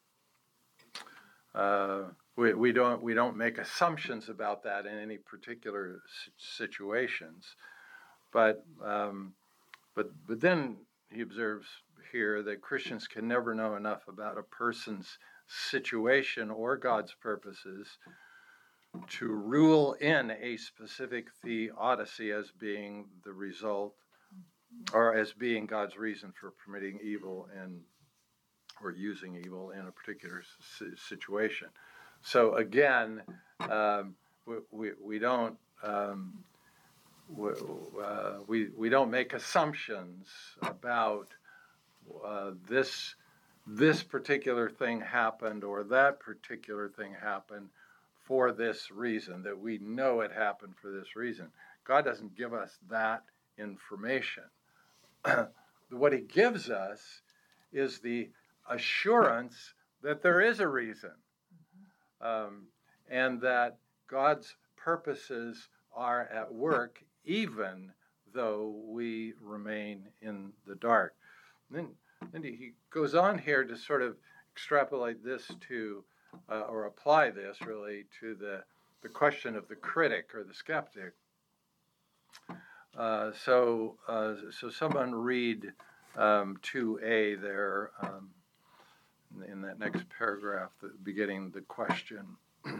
uh, we we don't we don't make assumptions about that in any particular situations, but um, but but then he observes here that Christians can never know enough about a person's situation or God's purposes to rule in a specific theodicy as being the result, or as being God's reason for permitting evil and or using evil in a particular situation. So again, um, we, we we don't um, we, uh, we we don't make assumptions about uh, this this particular thing happened or that particular thing happened for this reason, that we know it happened for this reason. God doesn't give us that information. What he gives us is the assurance that there is a reason, um, and that God's purposes are at work even though we remain in the dark. And then, then he goes on here to sort of extrapolate this to Uh, or apply this really to the, the question of the critic or the skeptic. Uh, so uh, so someone read um, two A there um, in that next paragraph, the, beginning the question.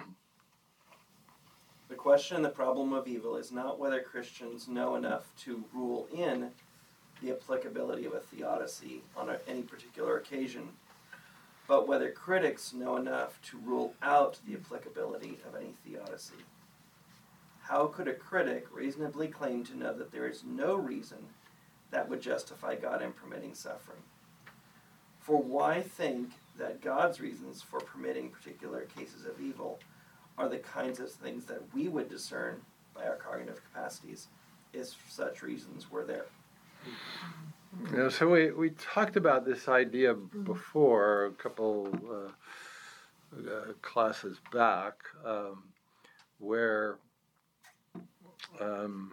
The question and the problem of evil is not whether Christians know enough to rule in the applicability of a theodicy on a, any particular occasion, but whether critics know enough to rule out the applicability of any theodicy. How could a critic reasonably claim to know that there is no reason that would justify God in permitting suffering? For why think that God's reasons for permitting particular cases of evil are the kinds of things that we would discern by our cognitive capacities if such reasons were there? You know, so we, we talked about this idea before a couple uh, uh, classes back, um, where um,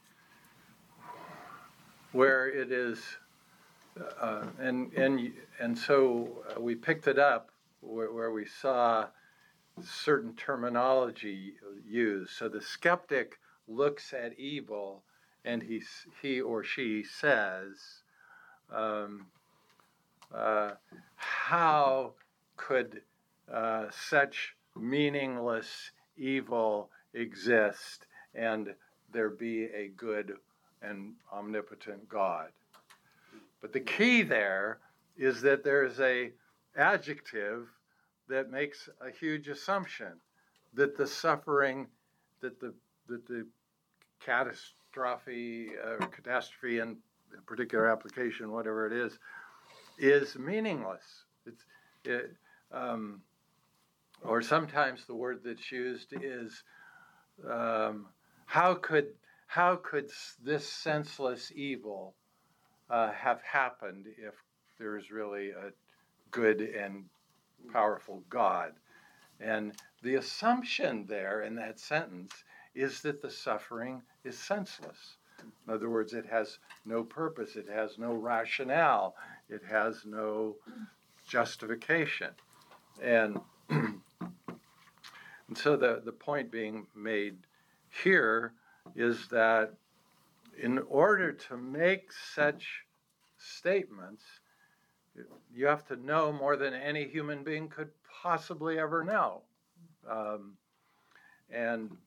where it is, uh, and and and so we picked it up where, where we saw certain terminology used. So the skeptic looks at evil, and he he or she says, um, uh, "How could uh, such meaningless evil exist, and there be a good and omnipotent God?" But the key there is that there's a adjective that makes a huge assumption that the suffering, that the that the catastrophe, uh, catastrophe in a particular application, whatever it is, is meaningless. It's it, um, or sometimes the word that's used is um, how could how could this senseless evil uh, have happened if there is really a good and powerful God? And the assumption there in that sentence is that the suffering is senseless. In other words, it has no purpose, it has no rationale, it has no justification. And, and so the, the point being made here is that in order to make such statements, you have to know more than any human being could possibly ever know. Um, and,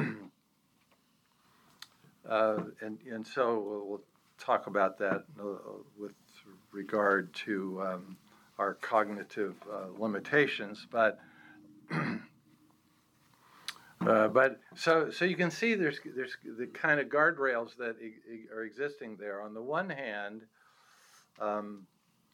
uh, and and so we'll, we'll talk about that uh, with regard to um, our cognitive uh, limitations. But uh, but so so you can see there's there's the kind of guardrails that e- are existing there. On the one hand, um,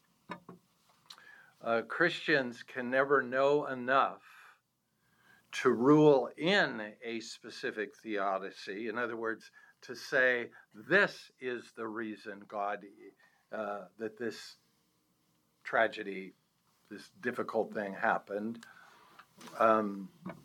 Uh, Christians can never know enough to rule in a specific theodicy. In other words, to say this is the reason God, uh, that this tragedy, this difficult thing happened. Um,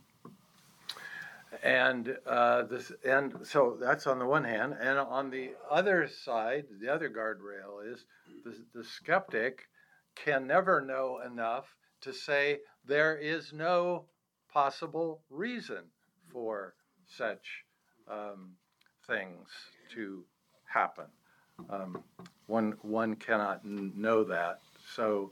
and uh, this, and so that's on the one hand. And on the other side, the other guardrail is the, the skeptic can never know enough to say there is no possible reason for such um, things to happen. Um, one one cannot n- know that. So,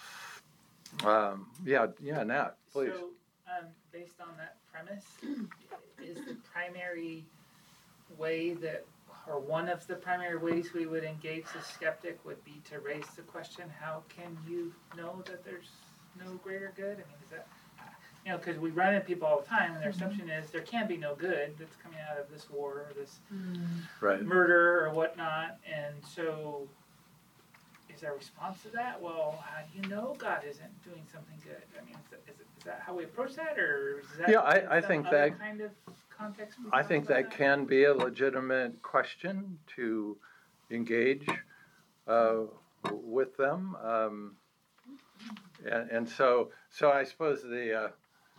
um, yeah, yeah, Nat, please. So, um, based on that premise, is the primary way that, or one of the primary ways we would engage the skeptic would be to raise the question, how can you know that there's no greater good? I mean, is that, you know, because we run into people all the time and their mm-hmm. assumption is there can be no good that's coming out of this war or this mm. right. murder or whatnot. And so is our response to that, well, how do you know God isn't doing something good? I mean, is that, is, it, is that how we approach that, or is that yeah, I, I think that kind of context? I think that, that can be a legitimate question to engage uh, with them, um, and, and so so I suppose the uh,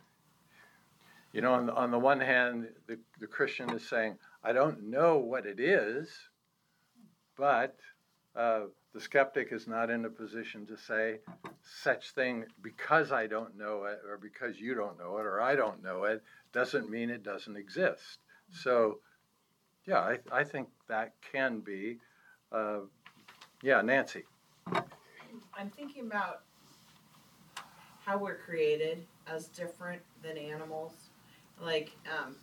you know on the, on the one hand the, the Christian is saying, I don't know what it is, but uh, the skeptic is not in a position to say such thing because I don't know it, or because you don't know it, or I don't know it, doesn't mean it doesn't exist. So, yeah, I, I think that can be, uh, yeah, Nancy. I'm thinking about how we're created as different than animals. Like, um,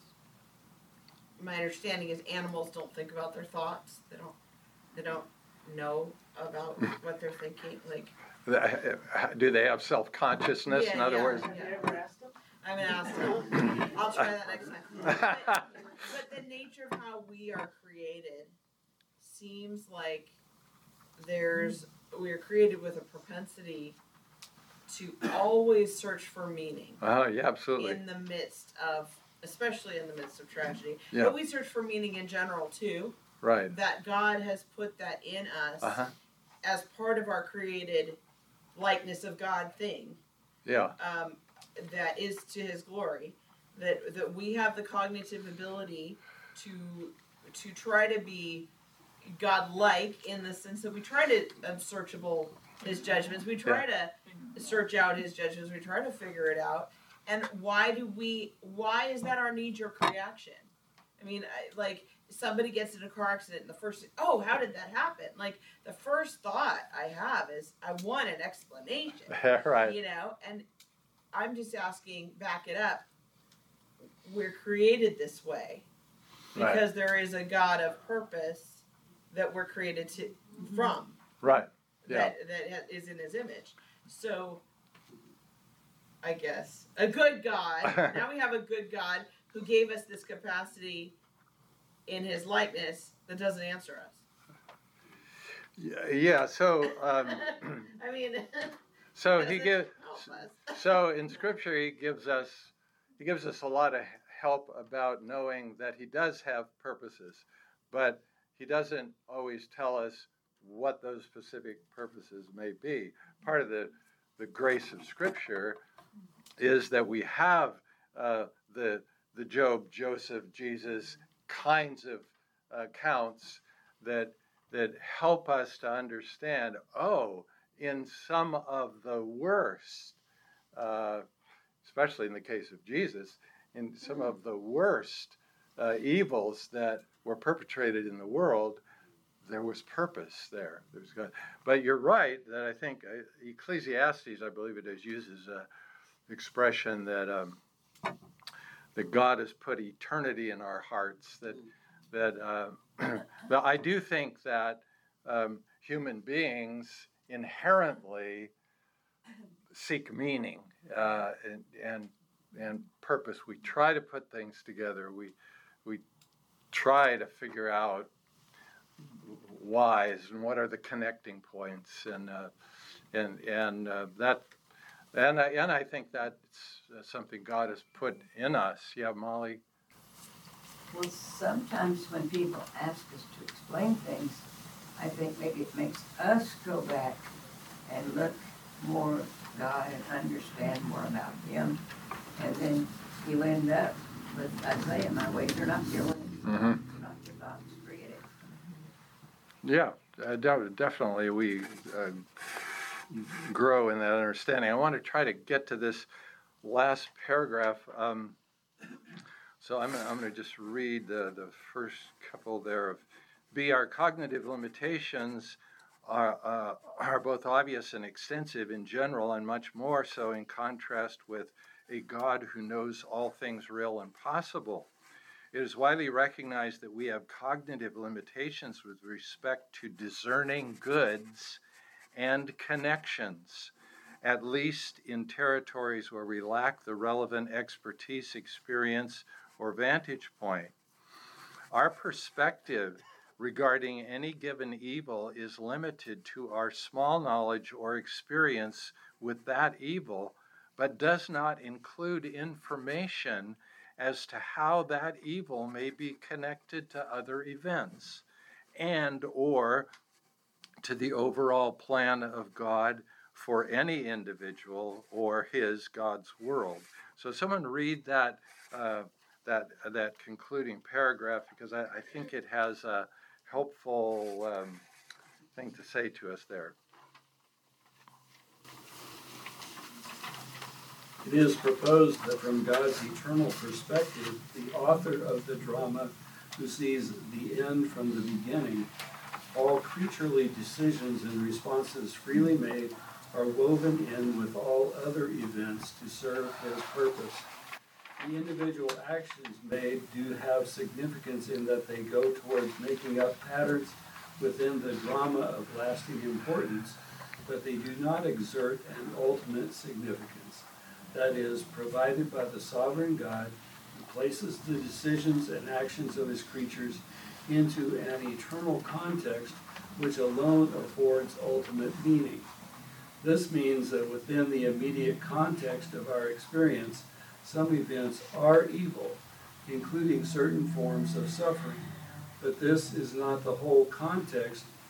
my understanding is animals don't think about their thoughts. They don't. They don't know about what they're thinking. Like, do they have self-consciousness? Yeah, in other yeah, words, yeah. Have you ever asked them? I haven't asked them. I'll try that next time. But, but the nature of how we are created seems like there's we are created with a propensity to always search for meaning. Oh, yeah, absolutely. In the midst of, especially in the midst of tragedy. Yeah. But we search for meaning in general too. Right. That God has put that in us. Uh-huh. as part of our created likeness of God thing. Yeah. Um, that is to His glory. That that we have the cognitive ability to to try to be God-like in the sense that we try to unsearchable His judgments. We try Yeah. to search out His judgments. We try to figure it out. And why do we? Why is that our knee-jerk reaction? I mean, I, like somebody gets in a car accident, and the first, oh, how did that happen? Like the first thought I have is, I want an explanation. Right. You know, and I'm just asking, back it up. We're created this way because Right. there is a God of purpose that we're created to from. Right. Yeah. That that is in His image. So, I guess a good God. Now we have a good God who gave us this capacity in His likeness that doesn't answer us. Yeah. Yeah. So. Um, I mean. so does he it gives. help us? So in Scripture, he gives us. He gives us a lot of help about knowing that He does have purposes, but He doesn't always tell us what those specific purposes may be. Part of the, the grace of Scripture is that we have uh, the the Job, Joseph, Jesus kinds of accounts that that help us to understand. Oh, in some of the worst, uh, especially in the case of Jesus, in some of the worst uh, evils that were perpetrated in the world, there was purpose there. There was God. But you're right that I think uh, Ecclesiastes, I believe it is, uses an expression that um, that God has put eternity in our hearts. That that uh, but I do think that um, human beings inherently seek meaning uh, and, and and purpose. We try to put things together. We we try to figure out whys and what are the connecting points, and uh, and and uh, that and I, and I think that's something God has put in us. Yeah, Molly. Well, sometimes when people ask us to explain things, I think maybe it makes us go back and look more at God and understand more about Him, and then you end up with Isaiah, my ways are not your ways, Mm-hmm. not your thoughts created. Yeah, uh, de- definitely we uh, grow in that understanding. I want to try to get to this last paragraph. Um, so I'm, I'm going to just read the, the first couple there of B. Our cognitive limitations are, uh, are both obvious and extensive in general, and much more so in contrast with a God who knows all things real and possible. It is widely recognized that we have cognitive limitations with respect to discerning goods and connections, at least in territories where we lack the relevant expertise, experience, or vantage point. Our perspective regarding any given evil is limited to our small knowledge or experience with that evil, but does not include information as to how that evil may be connected to other events and or to the overall plan of God for any individual or his, God's world. So someone read that uh, that that concluding paragraph, because I, I think it has a helpful um, thing to say to us there. It is proposed that from God's eternal perspective, the author of the drama, who sees the end from the beginning, all creaturely decisions and responses freely made are woven in with all other events to serve His purpose. The individual actions made do have significance in that they go towards making up patterns within the drama of lasting importance, but they do not exert an ultimate significance. That is, provided by the sovereign God, who places the decisions and actions of His creatures into an eternal context which alone affords ultimate meaning. This means that within the immediate context of our experience, some events are evil, including certain forms of suffering. But this is not the whole context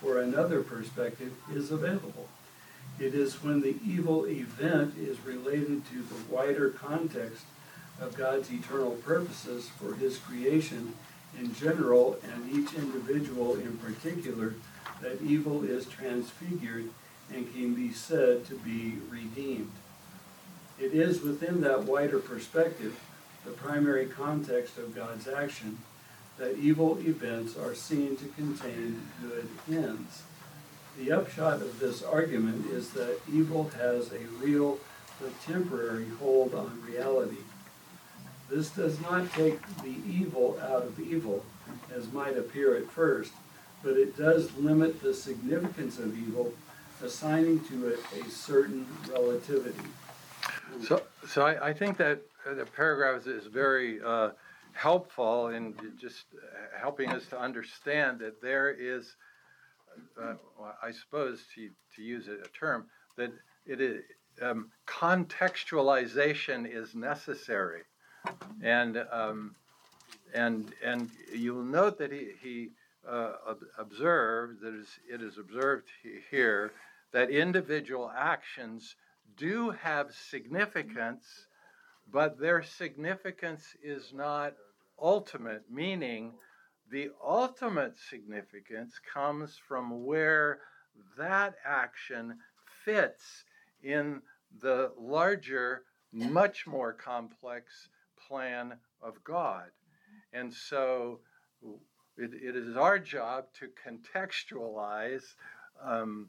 or another perspective is available. It is when the evil event is related to the wider context of God's eternal purposes for his creation in general and each individual in particular that evil is transfigured and can be said to be redeemed. It is within that wider perspective, the primary context of God's action, that evil events are seen to contain good ends. The upshot of this argument is that evil has a real but temporary hold on reality. This does not take the evil out of evil, as might appear at first, but it does limit the significance of evil, assigning to it a certain relativity. So, so I, I think that the paragraph is very uh, helpful in just helping us to understand that there is, uh, well, I suppose to, to use a term, that it is um, contextualization is necessary, and um, and and you'll note that he he uh, observed that it is observed here that individual actions do have significance, but their significance is not ultimate, meaning the ultimate significance comes from where that action fits in the larger, much more complex plan of God. And so it, it is our job to contextualize um,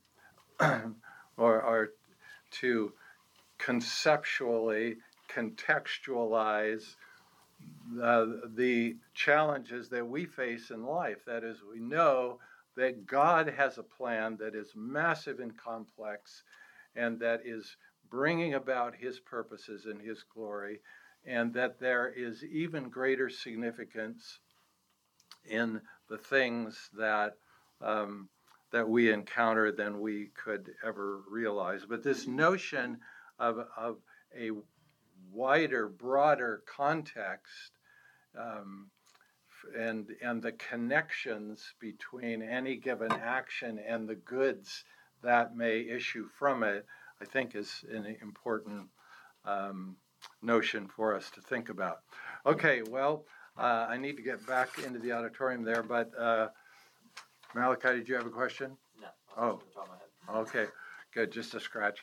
or, or to conceptually contextualize uh, the challenges that we face in life. That is, we know that God has a plan that is massive and complex and that is bringing about his purposes and his glory, and that there is even greater significance in the things that um, that we encounter than we could ever realize. But this notion of, of a wider, broader context um, and, and the connections between any given action and the goods that may issue from it, I think is an important um, notion for us to think about. Okay, well, uh, I need to get back into the auditorium there, but uh, Malachi, did you have a question? No. Oh, okay, good. Just a scratch.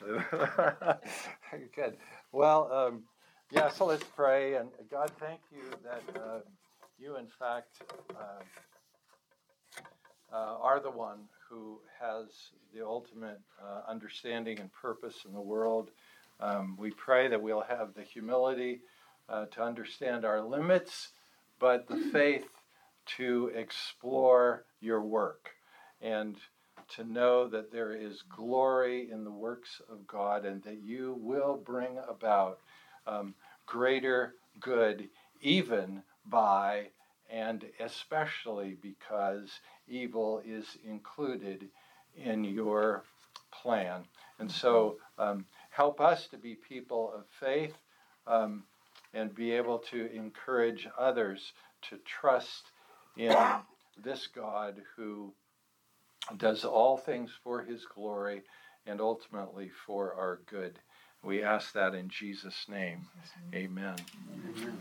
Good. Well, um, yeah. So let's pray. And God, thank you that uh, you, in fact, uh, uh, are the one who has the ultimate uh, understanding and purpose in the world. Um, we pray that we'll have the humility uh, to understand our limits, but the faith to explore your work and to know that there is glory in the works of God and that you will bring about um, greater good even by and especially because evil is included in your plan. And so um, help us to be people of faith um, and be able to encourage others to trust in this God who does all things for his glory and ultimately for our good. We ask that in Jesus' name. Amen. Amen.